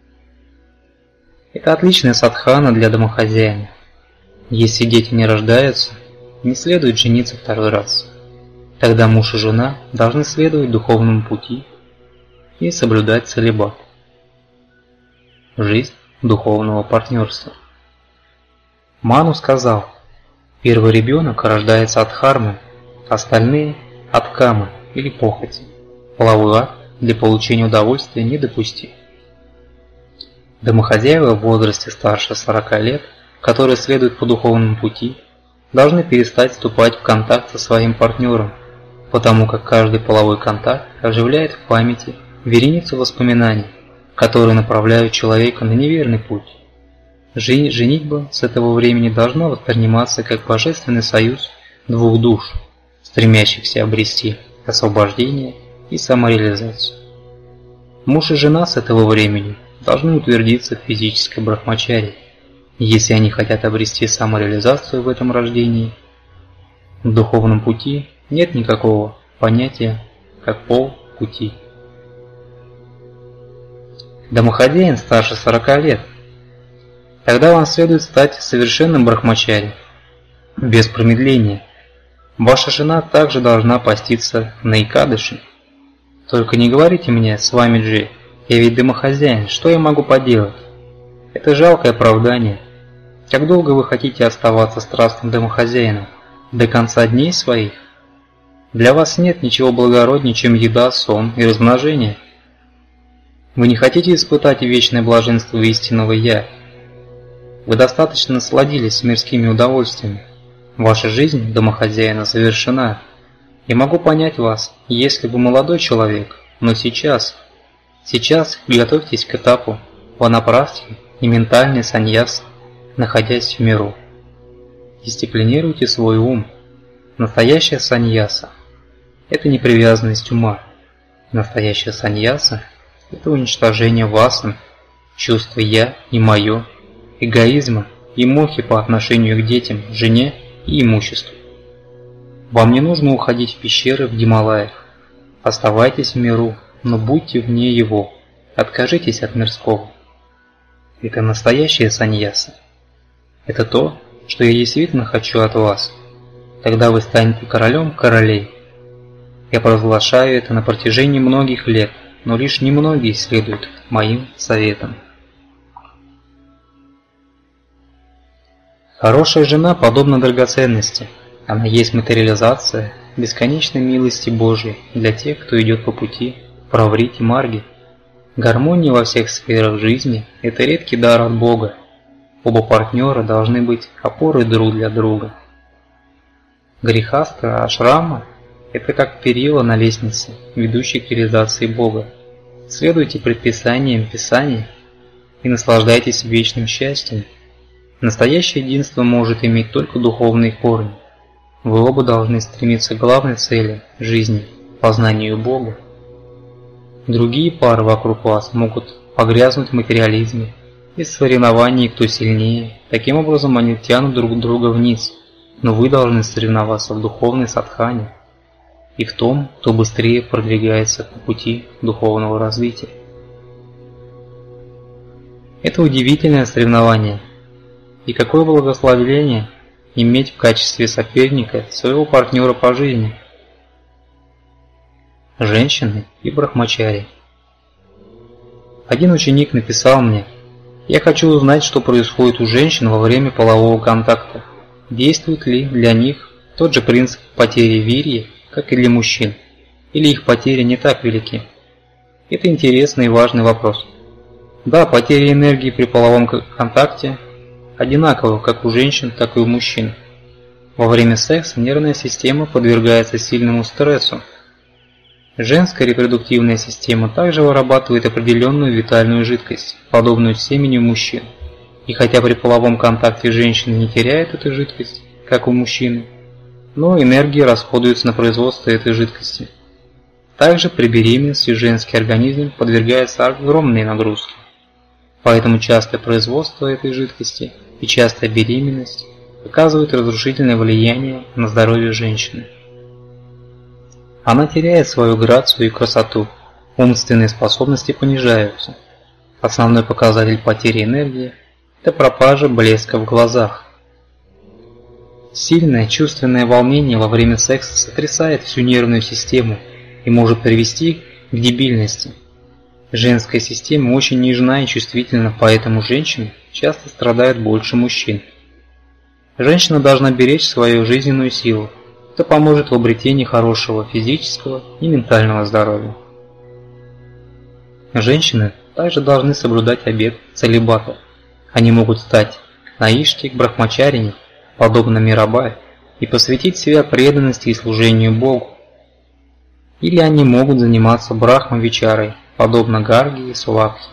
Это отличная садхана для домохозяина. Если дети не рождаются, не следует жениться второй раз. Тогда муж и жена должны следовать духовному пути и соблюдать целибат. Жизнь духовного партнерства. Ману сказал: первый ребенок рождается от дхармы, остальные – от камы или похоти. Половой акт для получения удовольствия недопустим. Домохозяева в возрасте старше 40 лет, которые следуют по духовному пути, должны перестать вступать в контакт со своим партнером, потому как каждый половой контакт оживляет в памяти вереницу воспоминаний, которые направляют человека на неверный путь. Женитьба с этого времени должна восприниматься как божественный союз двух душ, стремящихся обрести освобождение и самореализацию. Муж и жена с этого времени должны утвердиться в физической брахмачарье, если они хотят обрести самореализацию в этом рождении. В духовном пути нет никакого понятия, как пол пути. Домохозяин старше 40 лет. Тогда вам следует стать совершенным брахмачари, без промедления. Ваша жена также должна поститься на Икадыши. Только не говорите мне: с вами Джи, я ведь домохозяин, что я могу поделать? Это жалкое оправдание. Как долго вы хотите оставаться страстным домохозяином? До конца дней своих? Для вас нет ничего благороднее, чем еда, сон и размножение. Вы не хотите испытать вечное блаженство истинного «Я». Вы достаточно насладились мирскими удовольствиями. Ваша жизнь домохозяина завершена. Я могу понять вас, если вы молодой человек, но сейчас готовьтесь к этапу ванапрастхи и ментальной саньясы, находясь в миру. Дисциплинируйте свой ум. Настоящая саньяса – это не привязанность ума. Настоящая саньяса – это уничтожение васан, чувства «я» и «моё», эгоизма и мохи по отношению к детям, жене и имуществу. Вам не нужно уходить в пещеры в Гималаях. Оставайтесь в миру, но будьте вне его. Откажитесь от мирского. Это настоящая саньяса. Это то, что я действительно хочу от вас. Тогда вы станете королем королей. Я провозглашаю это на протяжении многих лет, но лишь немногие следуют моим советам. Хорошая жена подобна драгоценности. Она есть материализация бесконечной милости Божьей для тех, кто идет по пути праврити марги. Гармония во всех сферах жизни – это редкий дар от Бога. Оба партнера должны быть опорой друг для друга. Грихастха ашрама – это как перила на лестнице, ведущей к реализации Бога. Следуйте предписаниям Писания и наслаждайтесь вечным счастьем. Настоящее единство может иметь только духовные корни. Вы оба должны стремиться к главной цели жизни – познанию Бога. Другие пары вокруг вас могут погрязнуть в материализме и соревновании, кто сильнее. Таким образом они тянут друг друга вниз, но вы должны соревноваться в духовной садхане и в том, кто быстрее продвигается по пути духовного развития. Это удивительное соревнование. И какое благословение иметь в качестве соперника своего партнера по жизни. Женщины и брахмачари. Один ученик написал мне: «Я хочу узнать, что происходит у женщин во время полового контакта. Действует ли для них тот же принцип потери вирьи, как и для мужчин, или их потери не так велики?» Это интересный и важный вопрос. Да, потеря энергии при половом контакте одинаково как у женщин, так и у мужчин. Во время секса нервная система подвергается сильному стрессу. Женская репродуктивная система также вырабатывает определенную витальную жидкость, подобную семени у мужчин. И хотя при половом контакте женщина не теряет эту жидкость, как у мужчины, но энергия расходуется на производство этой жидкости. Также при беременности женский организм подвергается огромной нагрузке, поэтому частое производство этой жидкости и частая беременность оказывают разрушительное влияние на здоровье женщины. Она теряет свою грацию и красоту, умственные способности понижаются. Основной показатель потери энергии – это пропажа блеска в глазах. Сильное чувственное волнение во время секса сотрясает всю нервную систему и может привести к дебильности. Женская система очень нежна и чувствительна, поэтому женщины часто страдают больше мужчин. Женщина должна беречь свою жизненную силу. Это поможет в обретении хорошего физического и ментального здоровья. Женщины также должны соблюдать обет целибата. Они могут стать наишти, брахмачарине, подобно Мирабай, и посвятить себя преданности и служению Богу. Или они могут заниматься брахма-вичарой, подобно Гарги и Сулакхи.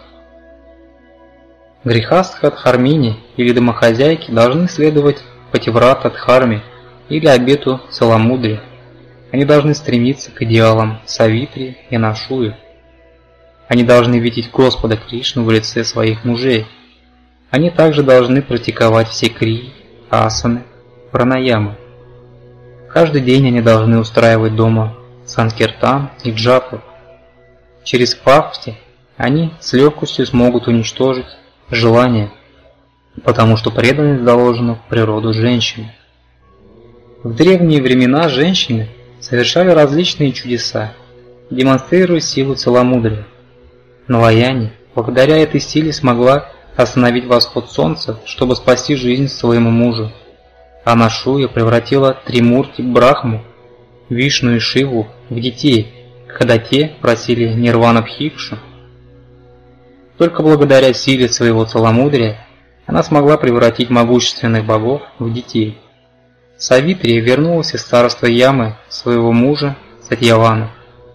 Грихастха Дхармини или домохозяйки должны следовать пативрата Дхарме или обету целомудрия. Они должны стремиться к идеалам Савитри и Анашуи. Они должны видеть Господа Кришну в лице своих мужей. Они также должны практиковать все крии, асаны, пранаямы. Каждый день они должны устраивать дома санкиртан и джапу. Через бхакти они с легкостью смогут уничтожить желание, потому что преданность заложена в природу женщины. В древние времена женщины совершали различные чудеса, демонстрируя силу целомудрия. Наваяни благодаря этой силе смогла остановить восход солнца, чтобы спасти жизнь своему мужу. Анашуя превратила Тримурти Брахму, Вишну и Шиву в детей, когда те просили Нирвана-бхикшу. Только благодаря силе своего целомудрия она смогла превратить могущественных богов в детей. Савитри вернулась из царства Ямы своего мужа Сатьявана.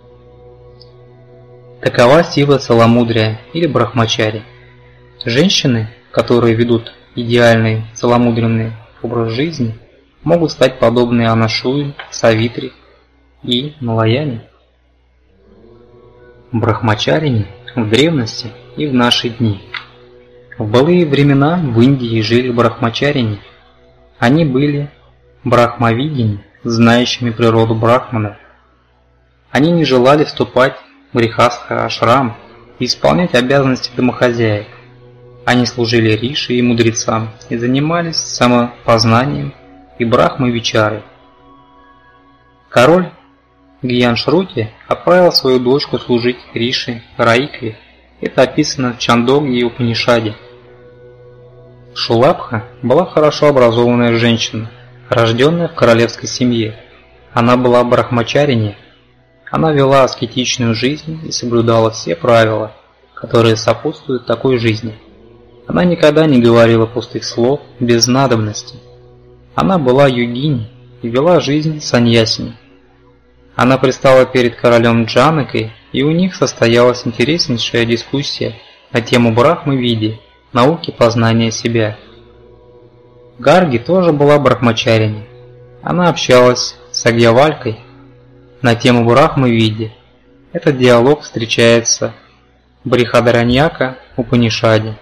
Такова сила целомудрия или брахмачари. Женщины, которые ведут идеальный целомудренный образ жизни, могут стать подобны Анашуи, Савитри и Малаяне. Брахмачарини в древности и в наши дни. В былые времена в Индии жили брахмачарини. Они были брахмавидини, знающими природу брахмана. Они не желали вступать в грихастха-ашрам и исполнять обязанности домохозяек. Они служили риши и мудрецам и занимались самопознанием и брахмой-вичарой. Король Гьяншрути отправил свою дочку служить риши Раикве. Это описано в Чандогье и Упанишаде. Шулабха была хорошо образованная женщина, рожденная в королевской семье. Она была брахмачарини. Она вела аскетичную жизнь и соблюдала все правила, которые сопутствуют такой жизни. Она никогда не говорила пустых слов без надобности. Она была йогиней и вела жизнь саньясини. Она предстала перед королем Джанакой, и у них состоялась интереснейшая дискуссия на тему Брахмы-види, науки познания себя. Гарги тоже была брахмачарини. Она общалась с Агьявалькой на тему Брахмы-види. Этот диалог встречается в Брихадараньяка Упанишаде.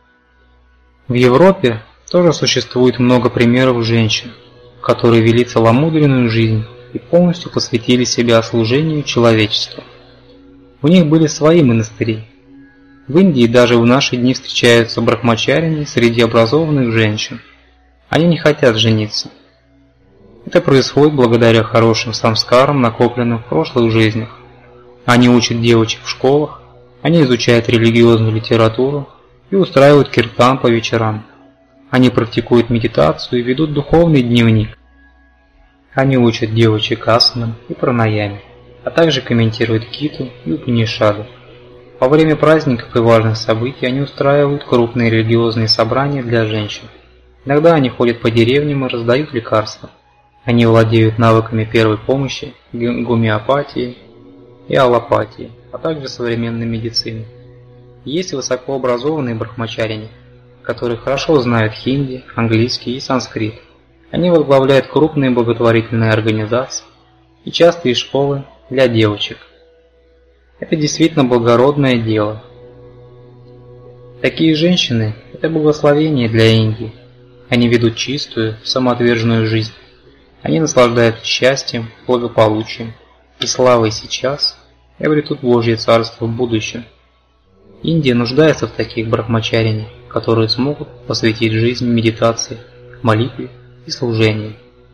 В Европе тоже существует много примеров женщин, которые вели целомудренную жизнь и полностью посвятили себя служению человечеству. У них были свои монастыри. В Индии даже в наши дни встречаются брахмачарини среди образованных женщин. Они не хотят жениться. Это происходит благодаря хорошим самскарам, накопленным в прошлых жизнях. Они учат девочек в школах, они изучают религиозную литературу и устраивают киртан по вечерам. Они практикуют медитацию и ведут духовный дневник. Они учат девочек асанам и пранаяме, а также комментируют Гиту и Упанишаду. Во время праздников и важных событий они устраивают крупные религиозные собрания для женщин. Иногда они ходят по деревням и раздают лекарства. Они владеют навыками первой помощи, гомеопатии и аллопатии, а также современной медицины. Есть высокообразованные брахмачарини, которые хорошо знают хинди, английский и санскрит. Они возглавляют крупные благотворительные организации и частые школы для девочек. Это действительно благородное дело. Такие женщины – это благословение для Индии. Они ведут чистую, самоотверженную жизнь. Они наслаждаются счастьем, благополучием и славой сейчас и обретут Божье Царство в будущем. Индия нуждается в таких брахмачарини, которые смогут посвятить жизнь медитации, молитве и служению.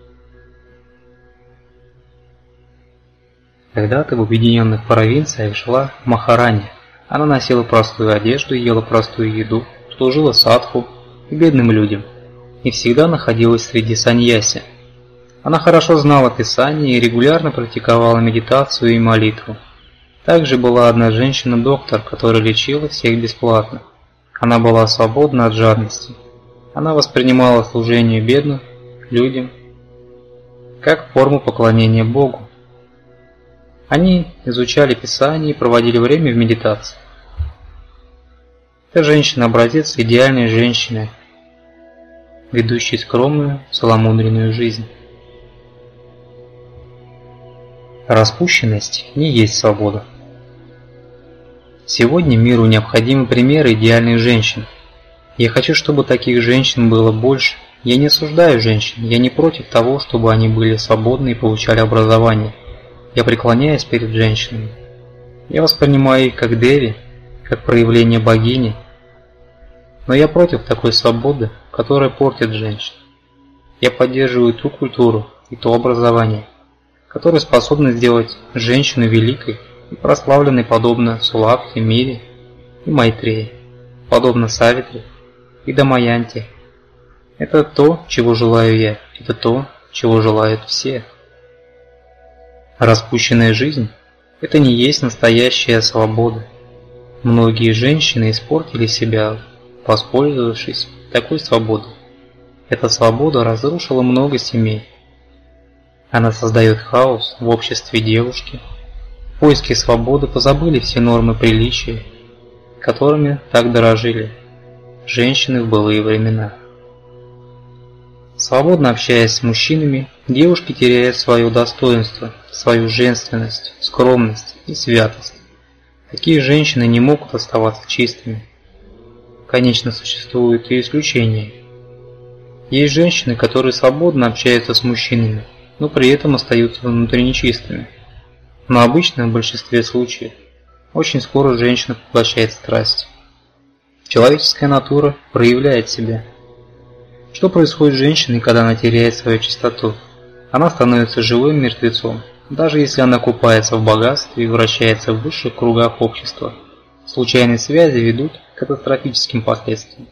Когда-то в Объединенных провинциях жила Махарани. Она носила простую одежду, ела простую еду, служила садху и бедным людям, и всегда находилась среди саньяси. Она хорошо знала Писание и регулярно практиковала медитацию и молитву. Также была одна женщина-доктор, которая лечила всех бесплатно. Она была свободна от жадности. Она воспринимала служение бедным людям как форму поклонения Богу. Они изучали Писание и проводили время в медитации. Эта женщина-образец идеальной женщины, ведущей скромную, целомудренную жизнь. Распущенность не есть свобода. Сегодня миру необходимы примеры идеальных женщин. Я хочу, чтобы таких женщин было больше. Я не осуждаю женщин, я не против того, чтобы они были свободны и получали образование. Я преклоняюсь перед женщинами. Я воспринимаю их как деви, как проявление богини. Но я против такой свободы, которая портит женщин. Я поддерживаю ту культуру и то образование, которое способно сделать женщину великой и прославленной, подобно Сулабхе, Мире и Майтрее, подобно Савитре и Дамаянте. Это то, чего желаю я, это то, чего желают все. Распущенная жизнь – это не есть настоящая свобода. Многие женщины испортили себя, воспользовавшись такой свободой. Эта свобода разрушила много семей. Она создает хаос в обществе девушки. В поиске свободы позабыли все нормы приличия, которыми так дорожили женщины в былые времена. Свободно общаясь с мужчинами, девушки теряют свое достоинство, свою женственность, скромность и святость. Такие женщины не могут оставаться чистыми. Конечно, существуют и исключения. Есть женщины, которые свободно общаются с мужчинами, но при этом остаются внутренне чистыми. Но обычно, в большинстве случаев, очень скоро женщина поглощает страсть. Человеческая натура проявляет себя. Что происходит с женщиной, когда она теряет свою чистоту? Она становится живым мертвецом, даже если она купается в богатстве и вращается в высших кругах общества. Случайные связи ведут к катастрофическим последствиям.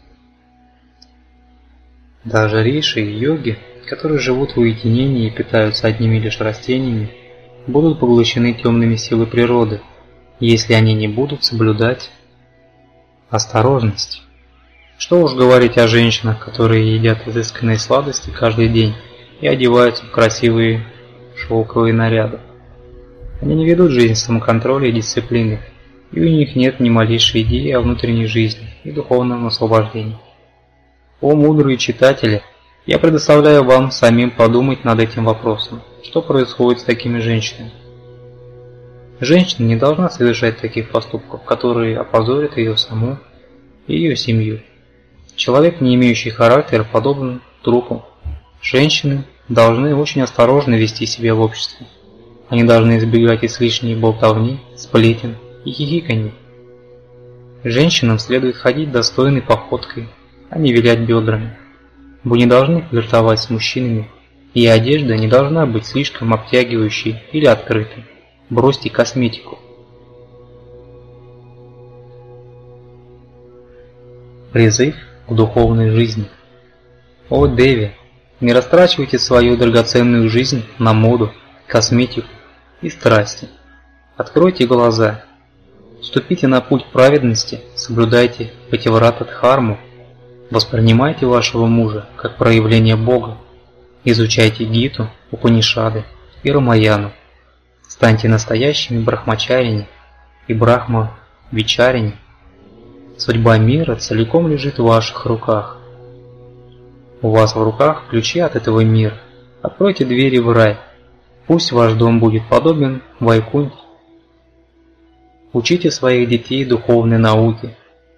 Даже риши и йоги, которые живут в уединении и питаются одними лишь растениями, будут поглощены темными силами природы, если они не будут соблюдать осторожность. Что уж говорить о женщинах, которые едят изысканные сладости каждый день и одеваются в красивые шелковые наряды. Они не ведут жизнь самоконтроля и дисциплины, и у них нет ни малейшей идеи о внутренней жизни и духовном освобождении. О мудрые читатели, я предоставляю вам самим подумать над этим вопросом, что происходит с такими женщинами. Женщина не должна совершать таких поступков, которые опозорят ее саму и ее семью. Человек, не имеющий характера, подобен трупу. Женщины должны очень осторожно вести себя в обществе. Они должны избегать излишней болтовни, сплетен и хихиканий. Женщинам следует ходить достойной походкой, а не вилять бедрами. Вы не должны флиртовать с мужчинами, и одежда не должна быть слишком обтягивающей или открытой. Бросьте косметику. Призыв к духовной жизни. О, Деви, не растрачивайте свою драгоценную жизнь на моду, косметику и страсти. Откройте глаза. Вступите на путь праведности, соблюдайте пативрата-дхарму. Воспринимайте вашего мужа как проявление Бога. Изучайте Гиту, Упанишады и Рамаяну. Станьте настоящими брахмачарини и брахма-вичарини. Судьба мира целиком лежит в ваших руках. У вас в руках ключи от этого мира. Откройте двери в рай. Пусть ваш дом будет подобен Вайкунтхе. Учите своих детей духовной науке.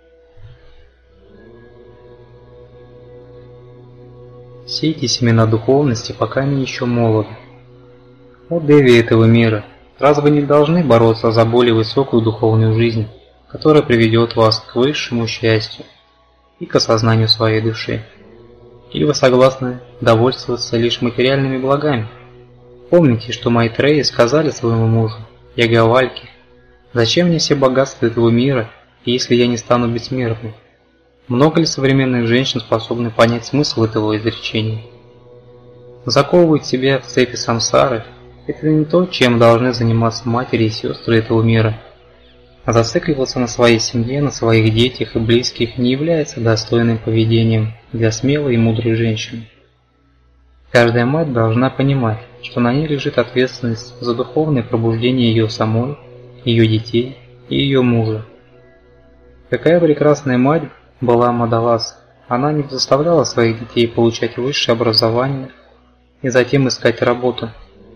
Сейте семена духовности, пока они еще молоды. О Деви этого мира, разве вы не должны бороться за более высокую духовную жизнь, которая приведет вас к высшему счастью и к осознанию своей души? Или вы согласны довольствоваться лишь материальными благами? Помните, что Майтреи сказали своему мужу, Ягавальке: «Зачем мне все богатства этого мира, если я не стану бессмертным?» Много ли современных женщин способны понять смысл этого изречения? Заковывать себя в цепи самсары – это не то, чем должны заниматься матери и сестры этого мира. А зацикливаться на своей семье, на своих детях и близких не является достойным поведением для смелой и мудрой женщины. Каждая мать должна понимать, что на ней лежит ответственность за духовное пробуждение ее самой, ее детей и ее мужа. Какая прекрасная мать была Мадаласа! Она не заставляла своих детей получать высшее образование и затем искать работу.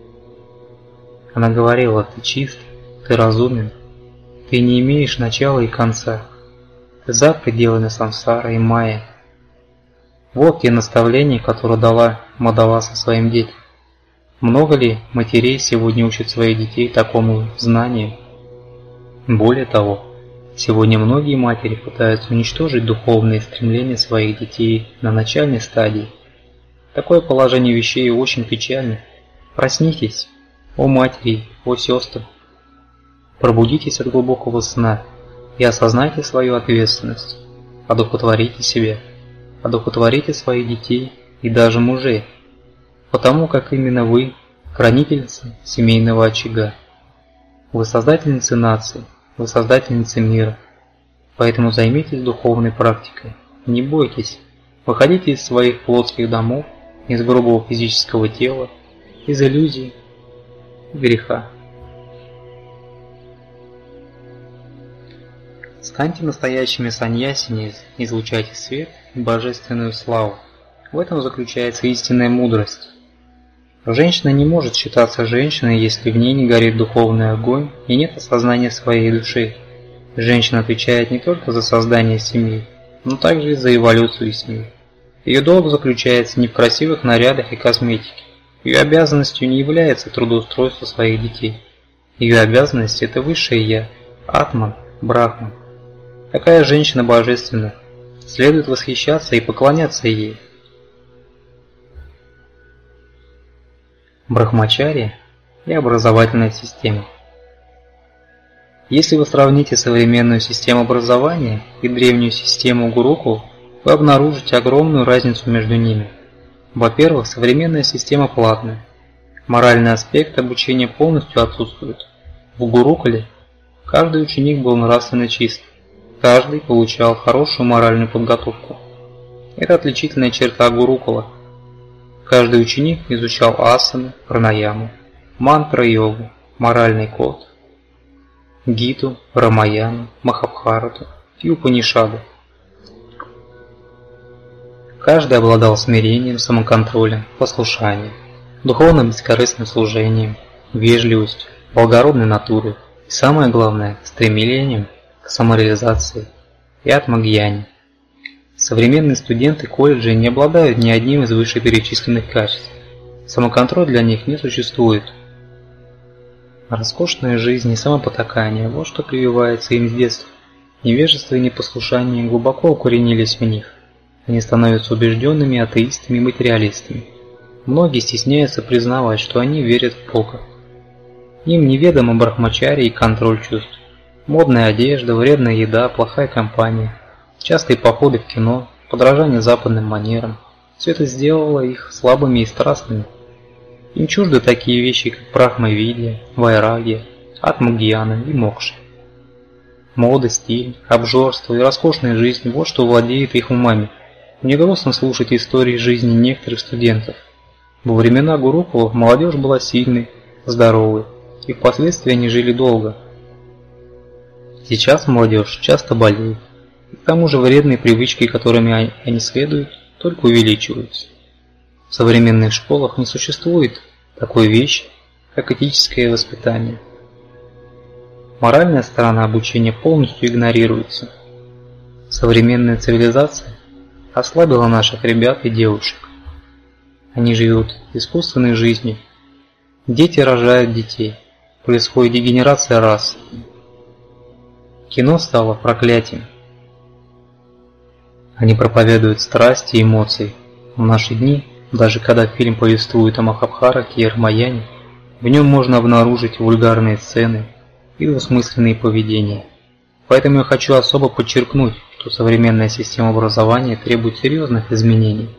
Она говорила: «Ты чист, ты разумен, ты не имеешь начала и конца, ты за пределами сансара и майя». Вот те наставления, которые дала Мадаласа своим детям. Много ли матерей сегодня учат своих детей такому знанию? Более того, сегодня многие матери пытаются уничтожить духовные стремления своих детей на начальной стадии. Такое положение вещей очень печально. Проснитесь, о матери, о сестры. Пробудитесь от глубокого сна и осознайте свою ответственность. Одухотворите себя, одухотворите своих детей и даже мужей, потому как именно вы хранительницы семейного очага. Вы создательницы нации, вы создательницы мира. Поэтому займитесь духовной практикой. Не бойтесь. Выходите из своих плотских домов, из грубого физического тела, из иллюзий и греха. Станьте настоящими саньясини, излучайте свет и божественную славу. В этом заключается истинная мудрость. Женщина не может считаться женщиной, если в ней не горит духовный огонь и нет осознания своей души. Женщина отвечает не только за создание семьи, но также и за эволюцию семьи. Ее долг заключается не в красивых нарядах и косметике. Ее обязанностью не является трудоустройство своих детей. Ее обязанность – это высшее Я, Атман, Брахман. Такая женщина божественна. Следует восхищаться и поклоняться ей. Брахмачарья и образовательная система. Если вы сравните современную систему образования и древнюю систему Гурукул, вы обнаружите огромную разницу между ними. Во-первых, современная система платная. Моральный аспект обучения полностью отсутствует. В Гурукуле каждый ученик был нравственно чист, каждый получал хорошую моральную подготовку. Это отличительная черта Гурукула. Каждый ученик изучал асаны, пранаяму, мантра-йогу, моральный код, Гиту, Рамаяну, Махабхарату и Упанишаду. Каждый обладал смирением, самоконтролем, послушанием, духовным бескорыстным служением, вежливостью, благородной натурой и, самое главное, стремлением к самореализации и атмагьяне. Современные студенты колледжа не обладают ни одним из вышеперечисленных качеств. Самоконтроль для них не существует. Роскошная жизнь и самопотакание – вот что прививается им с детства. Невежество и непослушание глубоко укоренились в них. Они становятся убежденными атеистами и материалистами. Многие стесняются признавать, что они верят в Бога. Им неведомо брахмачарья и контроль чувств. Модная одежда, вредная еда, плохая компания, частые походы в кино, подражание западным манерам – все это сделало их слабыми и страстными. Им чужды такие вещи, как брахмавидья, вайрагья, атмагьяна и мокша. Мода, стиль, обжорство и роскошная жизнь – вот что владеет их умами. Мне грустно слушать истории жизни некоторых студентов. Во времена Гурукулов молодежь была сильной, здоровой, и впоследствии они жили долго. Сейчас молодежь часто болеет, и к тому же вредные привычки, которыми они следуют, только увеличиваются. В современных школах не существует такой вещи, как этическое воспитание. Моральная сторона обучения полностью игнорируется. Современная цивилизация ослабила наших ребят и девушек. Они живут искусственной жизнью. Дети рожают детей. Происходит дегенерация расы. Кино стало проклятием. Они проповедуют страсти и эмоции. В наши дни, даже когда фильм повествует о Махабхарате и Рамаяне, в нем можно обнаружить вульгарные сцены и двусмысленные поведения. Поэтому я хочу особо подчеркнуть, что современная система образования требует серьезных изменений.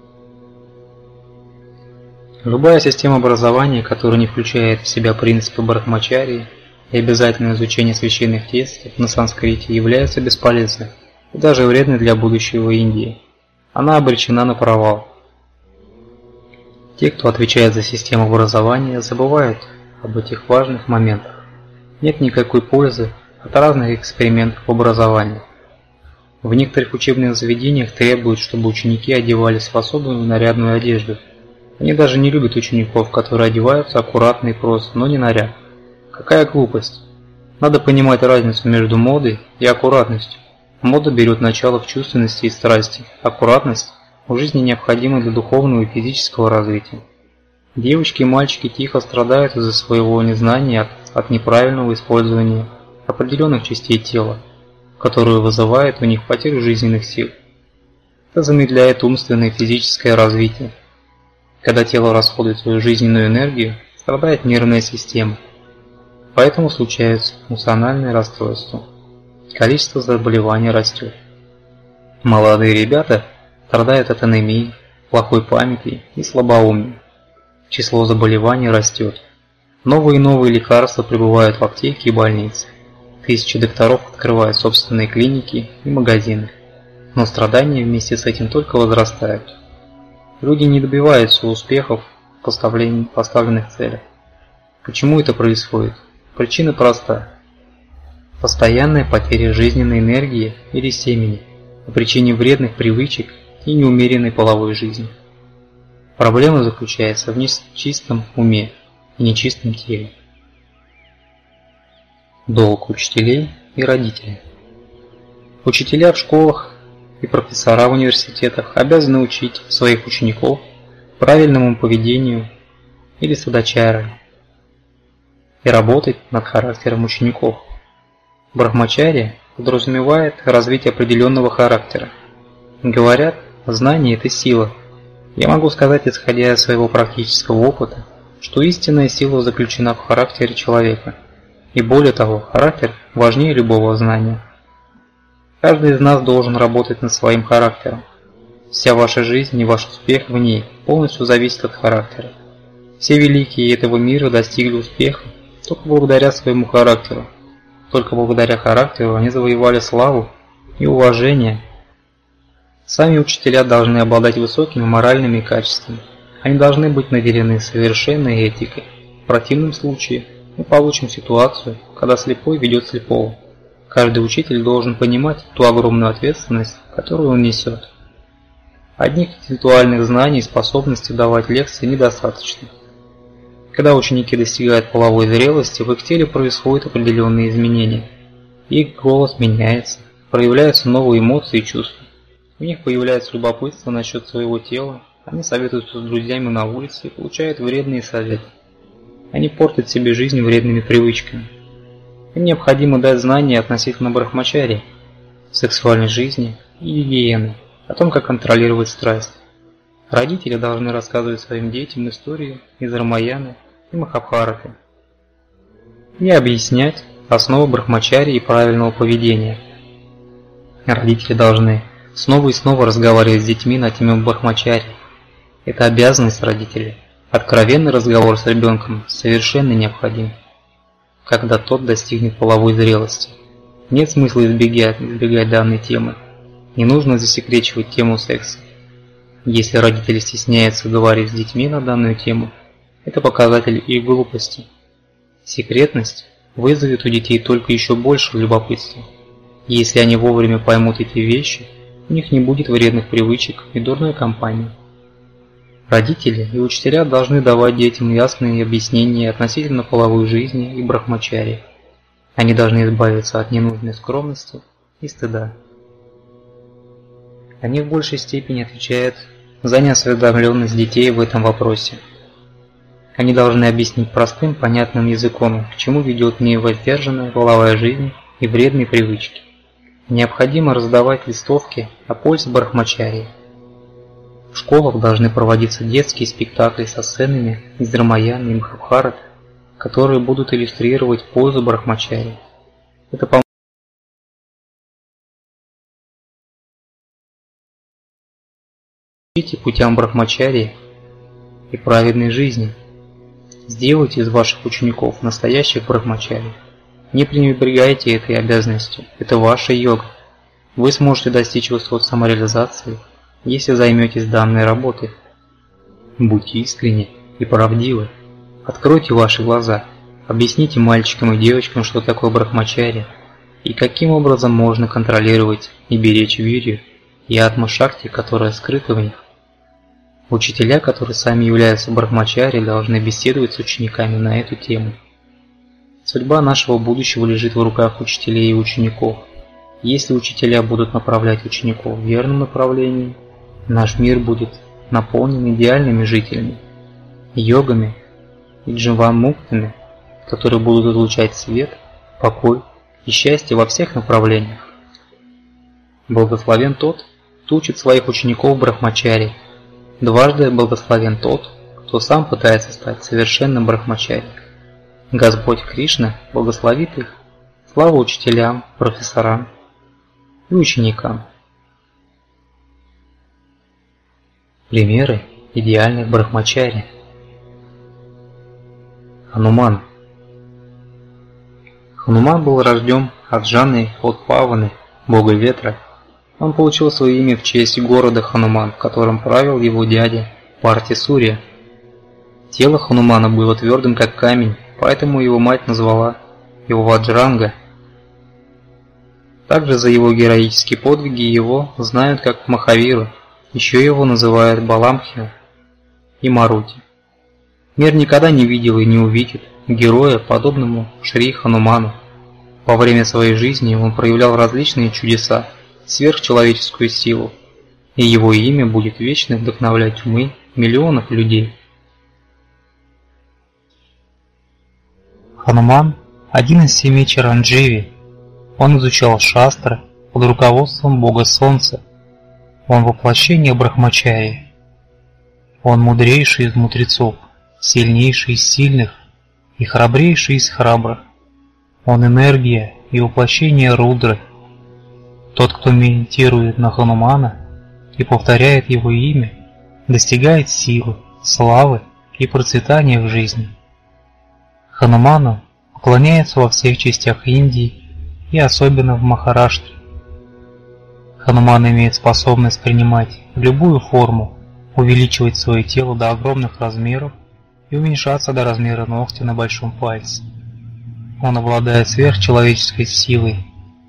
Любая система образования, которая не включает в себя принципы брахмачарьи и обязательное изучение священных текстов на санскрите, является бесполезной и даже вредной для будущего Индии. Она обречена на провал. Те, кто отвечает за систему образования, забывают об этих важных моментах. Нет никакой пользы от разных экспериментов в образовании. В некоторых учебных заведениях требуют, чтобы ученики одевались в особую нарядную одежду. Они даже не любят учеников, которые одеваются аккуратно и просто, но не наряд. Какая глупость! Надо понимать разницу между модой и аккуратностью. Мода берет начало в чувственности и страсти. Аккуратность в жизни необходима для духовного и физического развития. Девочки и мальчики тихо страдают из-за своего незнания от неправильного использования определенных частей тела, которые вызывают у них потерю жизненных сил. Это замедляет умственное и физическое развитие. Когда тело расходует свою жизненную энергию, страдает нервная система. Поэтому случаются эмоциональные расстройства. Количество заболеваний растет. Молодые ребята страдают от анемии, плохой памяти и слабоумия. Число заболеваний растет. Новые и новые лекарства прибывают в аптеки и больницы. Тысячи докторов открывают собственные клиники и магазины. Но страдания вместе с этим только возрастают. Люди не добиваются успехов в поставленных целях. Почему это происходит? Причина проста. Постоянная потеря жизненной энергии или семени по причине вредных привычек и неумеренной половой жизни. Проблема заключается в нечистом уме и нечистом теле. Долг учителей и родителей. Учителя в школах и профессора в университетах обязаны учить своих учеников правильному поведению или садачаре и работать над характером учеников. Брахмачарья подразумевает развитие определенного характера. Говорят, знание – это сила. Я могу сказать, исходя из своего практического опыта, что истинная сила заключена в характере человека. И более того, характер важнее любого знания. Каждый из нас должен работать над своим характером. Вся ваша жизнь и ваш успех в ней полностью зависит от характера. Все великие этого мира достигли успеха только благодаря своему характеру. Только благодаря характеру они завоевали славу и уважение. Сами учителя должны обладать высокими моральными качествами. Они должны быть наделены совершенной этикой. В противном случае мы получим ситуацию, когда слепой ведет слепого. Каждый учитель должен понимать ту огромную ответственность, которую он несет. Одних интеллектуальных знаний и способностей давать лекции недостаточно. Когда ученики достигают половой зрелости, в их теле происходят определенные изменения. Их голос меняется, проявляются новые эмоции и чувства. У них появляется любопытство насчет своего тела, они советуются с друзьями на улице и получают вредные советы. Они портят себе жизнь вредными привычками. Им необходимо дать знания относительно брахмачарьи, сексуальной жизни и гигиены, о том, как контролировать страсть. Родители должны рассказывать своим детям истории из Рамаяны и Махабхараты и объяснять основы брахмачарьи и правильного поведения. Родители должны снова и снова разговаривать с детьми на тему брахмачарьи. Это обязанность родителей. Откровенный разговор с ребенком совершенно необходим, когда тот достигнет половой зрелости. Нет смысла избегать данной темы. Не нужно засекречивать тему секса. Если родители стесняются говорить с детьми на данную тему, это показатель их глупости. Секретность вызовет у детей только еще больше любопытства. Если они вовремя поймут эти вещи, у них не будет вредных привычек и дурной компании. Родители и учителя должны давать детям ясные объяснения относительно половой жизни и брахмачарьи. Они должны избавиться от ненужной скромности и стыда. Они в большей степени отвечают за неосведомленность детей в этом вопросе. Они должны объяснить простым, понятным языком, к чему ведет невоздержанная половая жизнь и вредные привычки. Необходимо раздавать листовки о пользе брахмачарьи. В школах должны проводиться детские спектакли со сценами из Рамаяны и Махабхараты, которые будут иллюстрировать пользу брахмачарьи. Это поможет путям брахмачарьи и праведной жизни. Сделайте из ваших учеников настоящих брахмачарьи. Не пренебрегайте этой обязанностью, это ваша йога. Вы сможете достичь высот самореализации, если займетесь данной работой. Будьте искренни и правдивы. Откройте ваши глаза, объясните мальчикам и девочкам, что такое брахмачарья, и каким образом можно контролировать и беречь вирью и атма-шакти, которая скрыта в них. Учителя, которые сами являются брахмачарьей, должны беседовать с учениками на эту тему. Судьба нашего будущего лежит в руках учителей и учеников. Если учителя будут направлять учеников в верном направлении, наш мир будет наполнен идеальными жителями, йогами и дживан-муктами, которые будут излучать свет, покой и счастье во всех направлениях. Благословен тот, кто учит своих учеников брахмачарьи. Дважды благословен тот, кто сам пытается стать совершенным брахмачарьей. Господь Кришна благословит их. Слава учителям, профессорам и ученикам. Примеры идеальных брахмачарьи. Хануман. Хануман был рожден от Джаны от Паваны, бога ветра. Он получил свое имя в честь города Хануман, в котором правил его дядя Парти Сурья. Тело Ханумана было твердым как камень, поэтому его мать назвала его Ваджранга. Также за его героические подвиги его знают как Махавиру, еще его называют Баламхи и Марути. Мир никогда не видел и не увидит героя, подобному Шри Хануману. Во время своей жизни он проявлял различные чудеса, сверхчеловеческую силу, и его имя будет вечно вдохновлять умы миллионов людей. Хануман – один из 7 Чарандживи. Он изучал шастры под руководством бога солнца. Он воплощение брахмачарьи. Он мудрейший из мудрецов, сильнейший из сильных и храбрейший из храбрых. Он энергия и воплощение Рудры. Тот, кто медитирует на Ханумана и повторяет его имя, достигает силы, славы и процветания в жизни. Хануману поклоняются во всех частях Индии и особенно в Махараштре. Хануман имеет способность принимать любую форму, увеличивать свое тело до огромных размеров и уменьшаться до размера ногтя на большом пальце. Он обладает сверхчеловеческой силой.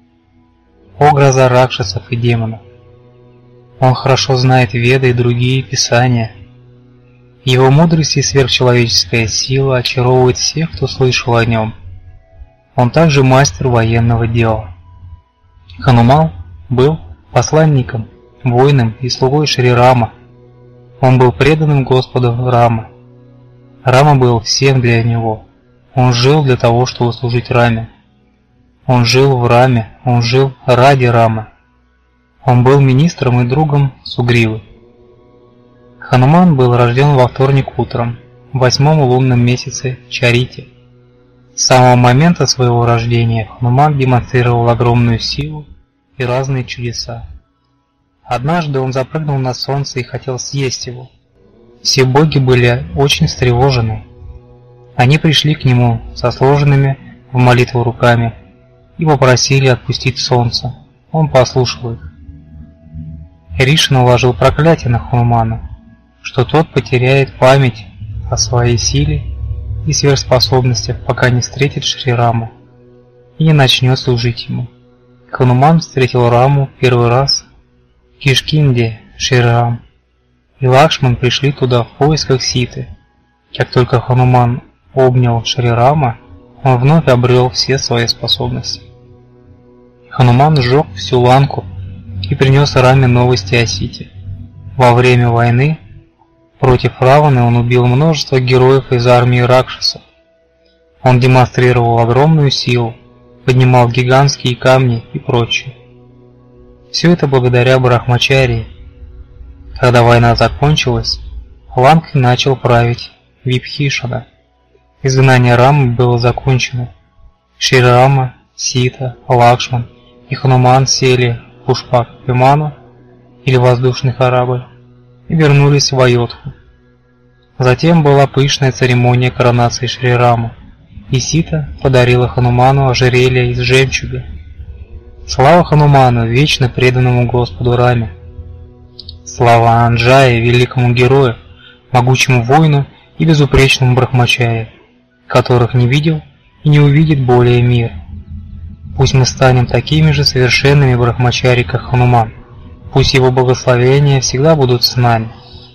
О гроза ракшасов и демонов! Он хорошо знает Веды и другие писания. Его мудрость и сверхчеловеческая сила очаровывают всех, кто слышал о нем. Он также мастер военного дела. Хануман был посланником, воином и слугой Шри Рама. Он был преданным Господу Рама. Рама был всем для него. Он жил для того, чтобы служить Раме. Он жил в Раме, он жил ради Рамы. Он был министром и другом Сугривы. Хануман был рожден во вторник утром, в 8-м лунном месяце Чарити. С самого момента своего рождения Хануман демонстрировал огромную силу и разные чудеса. Однажды он запрыгнул на солнце и хотел съесть его. Все боги были очень встревожены. Они пришли к нему со сложенными в молитву руками и попросили отпустить солнце. Он послушал их. Риши наложил проклятие на Ханумана, что тот потеряет память о своей силе и сверхспособностях, пока не встретит Шри Раму и не начнет служить ему. Хануман встретил Раму первый раз Кишкинде, Шри-Рам и Лакшман пришли туда в поисках Ситы. Как только Хануман обнял Шри-Рама, он вновь обрел все свои способности. Хануман сжег всю Ланку и принес Раме новости о Сите. Во время войны против Раваны он убил множество героев из армии Ракшасов. Он демонстрировал огромную силу, поднимал гигантские камни и прочее. Все это благодаря Брахмачарье. Когда война закончилась, Ланкой начал править Вибхишана. Изгнание Рамы было закончено. Шри-Рама, Сита, Лакшман и Хануман сели в Пушпак-Виману или воздушный корабль и вернулись в Айодху. Затем была пышная церемония коронации Шри-Рамы, и Сита подарила Хануману ожерелье из жемчуга. Слава Хануману, вечно преданному Господу Раме! Слава Анджае, великому герою, могучему воину и безупречному брахмачаре, которых не видел и не увидит более мир. Пусть мы станем такими же совершенными брахмачари, как Хануман. Пусть его благословения всегда будут с нами.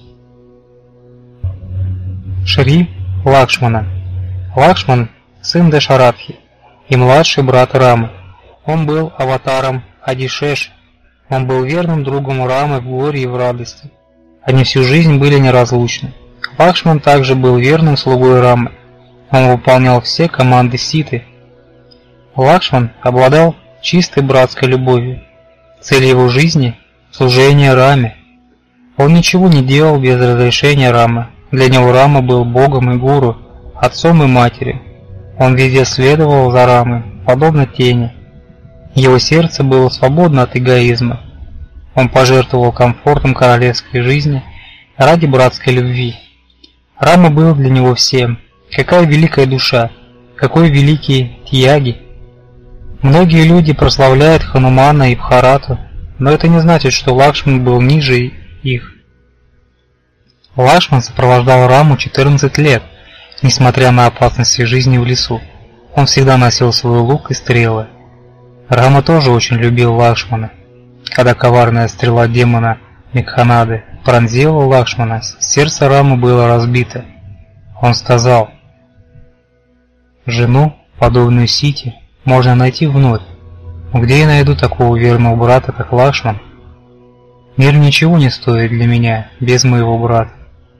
Шри Лакшмана. Лакшман – сын Дашаратхи и младший брат Рамы. Он был аватаром Адишеши. Он был верным другом Рамы в горе и в радости. Они всю жизнь были неразлучны. Лакшман также был верным слугой Рамы. Он выполнял все команды Ситы. Лакшман обладал чистой братской любовью. Цель его жизни – служение Раме. Он ничего не делал без разрешения Рамы. Для него Рама был богом и гуру, отцом и матерью. Он везде следовал за Рамой, подобно тени. Его сердце было свободно от эгоизма. Он пожертвовал комфортом королевской жизни ради братской любви. Рама был для него всем. Какая великая душа, какой великий Тьяги. Многие люди прославляют Ханумана и Бхарату, но это не значит, что Лакшман был ниже их. Лакшман сопровождал Раму 14 лет, несмотря на опасности жизни в лесу. Он всегда носил свой лук и стрелы. Рама тоже очень любил Лакшмана. Когда коварная стрела демона Мекханады пронзила Лакшмана, сердце Рамы было разбито. Он сказал: «Жену, подобную Сите, можно найти вновь. Но где я найду такого верного брата, как Лакшман? Мир ничего не стоит для меня без моего брата».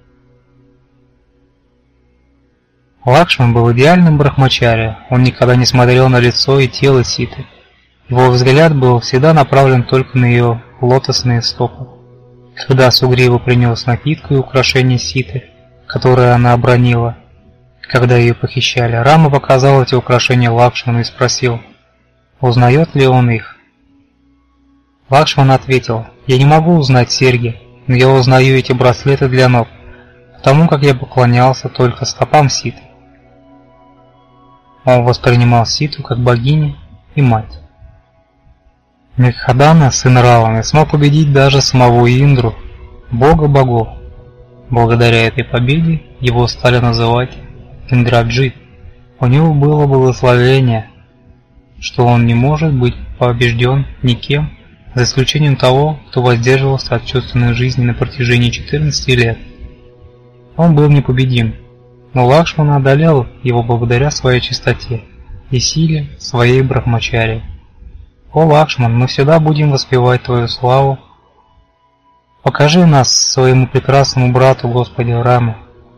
Лакшман был идеальным брахмачарья. Он никогда не смотрел на лицо и тело Ситы. Его взгляд был всегда направлен только на ее лотосные стопы. Когда Сугрива принес напитку и украшение Ситы, которые она обронила, когда ее похищали, Рама показал эти украшения Лакшману и спросил, узнает ли он их. Лакшман ответил: «Я не могу узнать серьги, но я узнаю эти браслеты для ног, потому как я поклонялся только стопам Ситы». Он воспринимал Ситу как богиню и мать. Мегхадана, сын Раваны, смог победить даже самого Индру, бога богов. Благодаря этой победе его стали называть Индраджит. У него было благословение, что он не может быть побежден никем, за исключением того, кто воздерживался от чувственной жизни на протяжении 14 лет. Он был непобедим, но Лакшман одолел его благодаря своей чистоте и силе своей брахмачари. О, Лакшман, мы всегда будем воспевать твою славу. Покажи нас своему прекрасному брату, Господи Раме.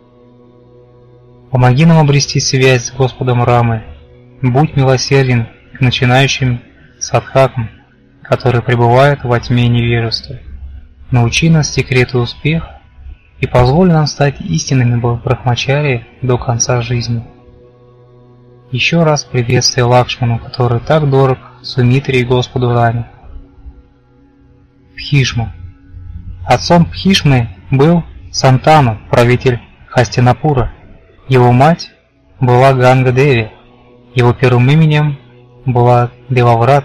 Помоги нам обрести связь с Господом Рамой. Будь милосерден к начинающим садхакам, которые пребывают во тьме невежества. Научи нас секрету успеха и позволь нам стать истинными брахмачари до конца жизни. Еще раз приветствие Лакшману, который так дорог Сумитре и Господу Раме. Пхишма. Отцом Пхишмы был Сантану, правитель Хастинапура. Его мать была Ганга Деви. Его первым именем была Деваврата.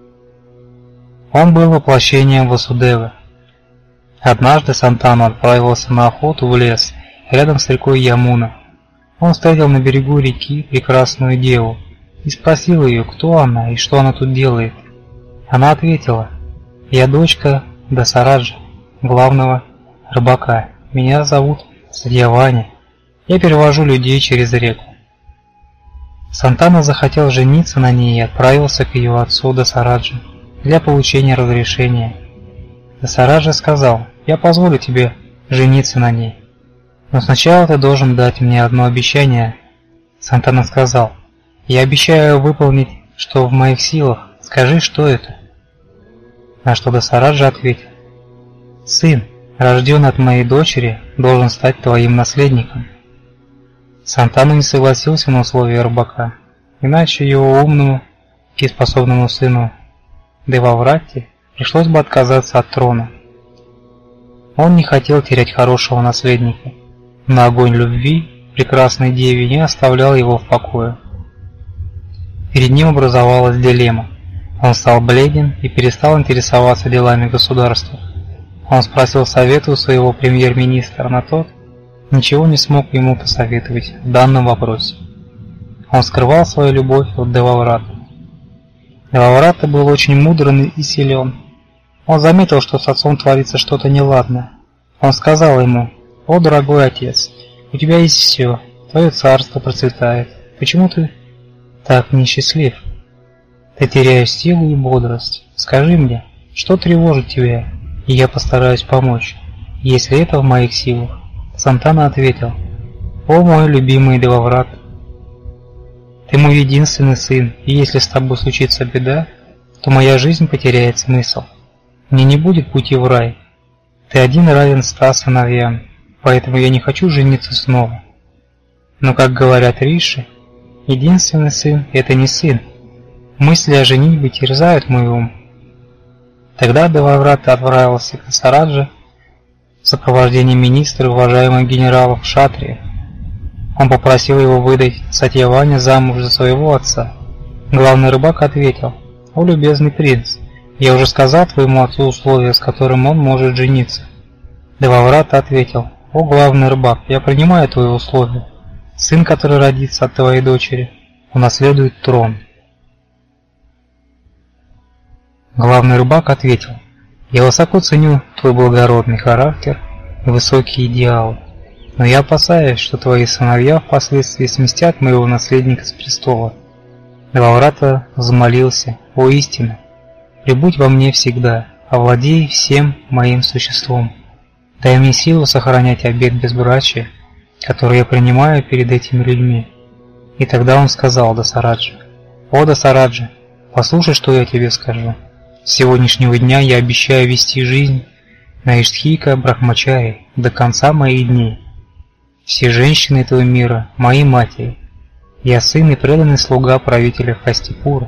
Он был воплощением Васудевы. Однажды Сантану отправился на охоту в лес рядом с рекой Ямуна. Он встретил на берегу реки прекрасную деву и спросил ее, кто она и что она тут делает. Она ответила: «Я дочка Дасараджа, главного рыбака. Меня зовут Судья Ваня. Я перевожу людей через реку». Сантана захотел жениться на ней и отправился к ее отцу Дасараджа для получения разрешения. Дасараджа сказал: «Я позволю тебе жениться на ней, но сначала ты должен дать мне одно обещание». Сантана сказал: «Я обещаю выполнить, что в моих силах. Скажи, что это?» На что Дасараджа ответил: «Сын, рожденный от моей дочери, должен стать твоим наследником». Сантана не согласился на условия рыбака, иначе его умному и способному сыну Деваврате пришлось бы отказаться от трона. Он не хотел терять хорошего наследника, но огонь любви прекрасной деве не оставлял его в покое. Перед ним образовалась дилемма. Он стал бледен и перестал интересоваться делами государства. Он спросил совета у своего премьер-министра, но тот ничего не смог ему посоветовать в данном вопросе. Он скрывал свою любовь от Деваврата. Деваврата был очень мудрый и силен. Он заметил, что с отцом творится что-то неладное. Он сказал ему: «О, дорогой отец, у тебя есть все, твое царство процветает. Почему ты так несчастлив? Ты теряешь силу и бодрость. Скажи мне, что тревожит тебя, и я постараюсь помочь, если это в моих силах». Сантана ответил: «О, мой любимый Деваврат, ты мой единственный сын, и если с тобой случится беда, то моя жизнь потеряет смысл. Мне не будет пути в рай. Ты один равен 100 сыновьям, поэтому я не хочу жениться снова. Но, как говорят риши, единственный сын – это не сын. Мысли о женитьбе терзают мой ум». Тогда Деваврат отправился к Дасараджа в сопровождении министра и уважаемых генералов Кшатрии. Он попросил его выдать Сатьяване замуж за своего отца. Главный рыбак ответил: «О, любезный принц, я уже сказал твоему отцу условия, с которым он может жениться». Деваврат ответил: «О, главный рыбак, я принимаю твои условия. Сын, который родится от твоей дочери, унаследует трон». Главный рыбак ответил: «Я высоко ценю твой благородный характер и высокие идеалы, но я опасаюсь, что твои сыновья впоследствии сместят моего наследника с престола». Деваврата взмолился: «О, истина, пребудь во мне всегда, овладей всем моим существом. Дай мне силу сохранять обет безбрачия, который я принимаю перед этими людьми». И тогда он сказал Дасараджа: «О, Дасараджа, послушай, что я тебе скажу. С сегодняшнего дня я обещаю вести жизнь на Иштхика Брахмачари до конца моих дней. Все женщины этого мира – мои матери. Я сын и преданный слуга правителя Хастипура.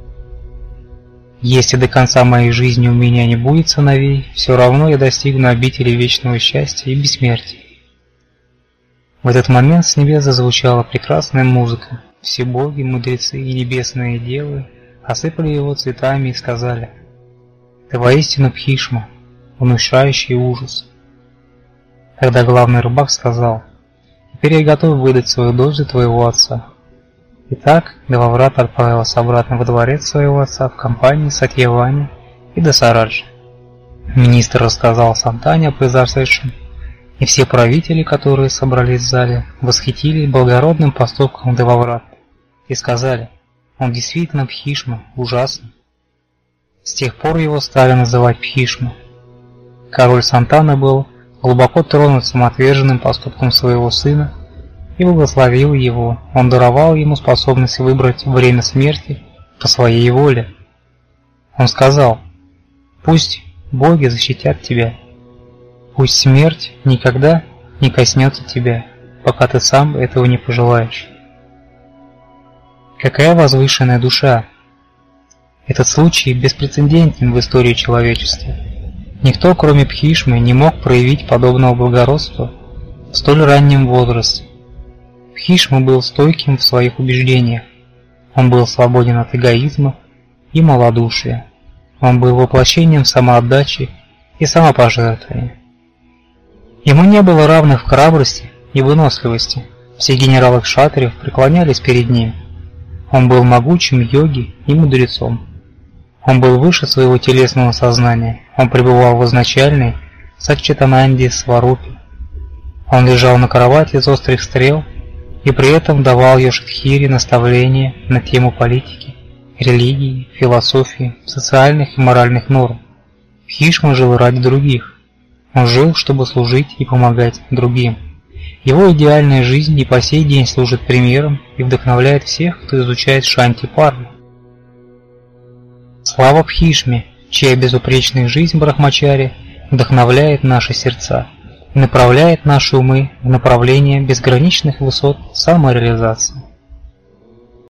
Если до конца моей жизни у меня не будет сыновей, все равно я достигну обители вечного счастья и бессмертия». В этот момент с небес зазвучала прекрасная музыка. Все боги, мудрецы и небесные девы осыпали его цветами и сказали: «Ты воистину Бхишма, внушающий ужас». Тогда главный рыбак сказал: «Теперь я готов выдать свою дочь за твоего отца». Итак, Деваврат отправился обратно во дворец своего отца в компании Сатьявани и Дасараджа. Министр рассказал Сантане о произошедшем, и все правители, которые собрались в зале, восхитились благородным поступком Деваврата и сказали: «Он действительно Бхишма, ужасно». С тех пор его стали называть Бхишма. Король Сантана был глубоко тронут самоотверженным поступком своего сына и благословил его. Он даровал ему способность выбрать время смерти по своей воле. Он сказал: «Пусть боги защитят тебя. Пусть смерть никогда не коснется тебя, пока ты сам этого не пожелаешь». Какая возвышенная душа! Этот случай беспрецедентен в истории человечества. Никто, кроме Бхишмы, не мог проявить подобного благородства в столь раннем возрасте. Бхишма был стойким в своих убеждениях. Он был свободен от эгоизма и малодушия. Он был воплощением самоотдачи и самопожертвования. Ему не было равных в храбрости и выносливости. Все генералы кшатриев преклонялись перед ним. Он был могучим йоги и мудрецом. Он был выше своего телесного сознания, он пребывал в изначальной Сатчитананде Сварупе. Он лежал на кровати из острых стрел и при этом давал Йошидхире наставления на тему политики, религии, философии, социальных и моральных норм. Бхишма жил ради других. Он жил, чтобы служить и помогать другим. Его идеальная жизнь и по сей день служит примером и вдохновляет всех, кто изучает Шанти-парву. Слава Бхишме, чья безупречная жизнь Брахмачари вдохновляет наши сердца и направляет наши умы в направление безграничных высот самореализации.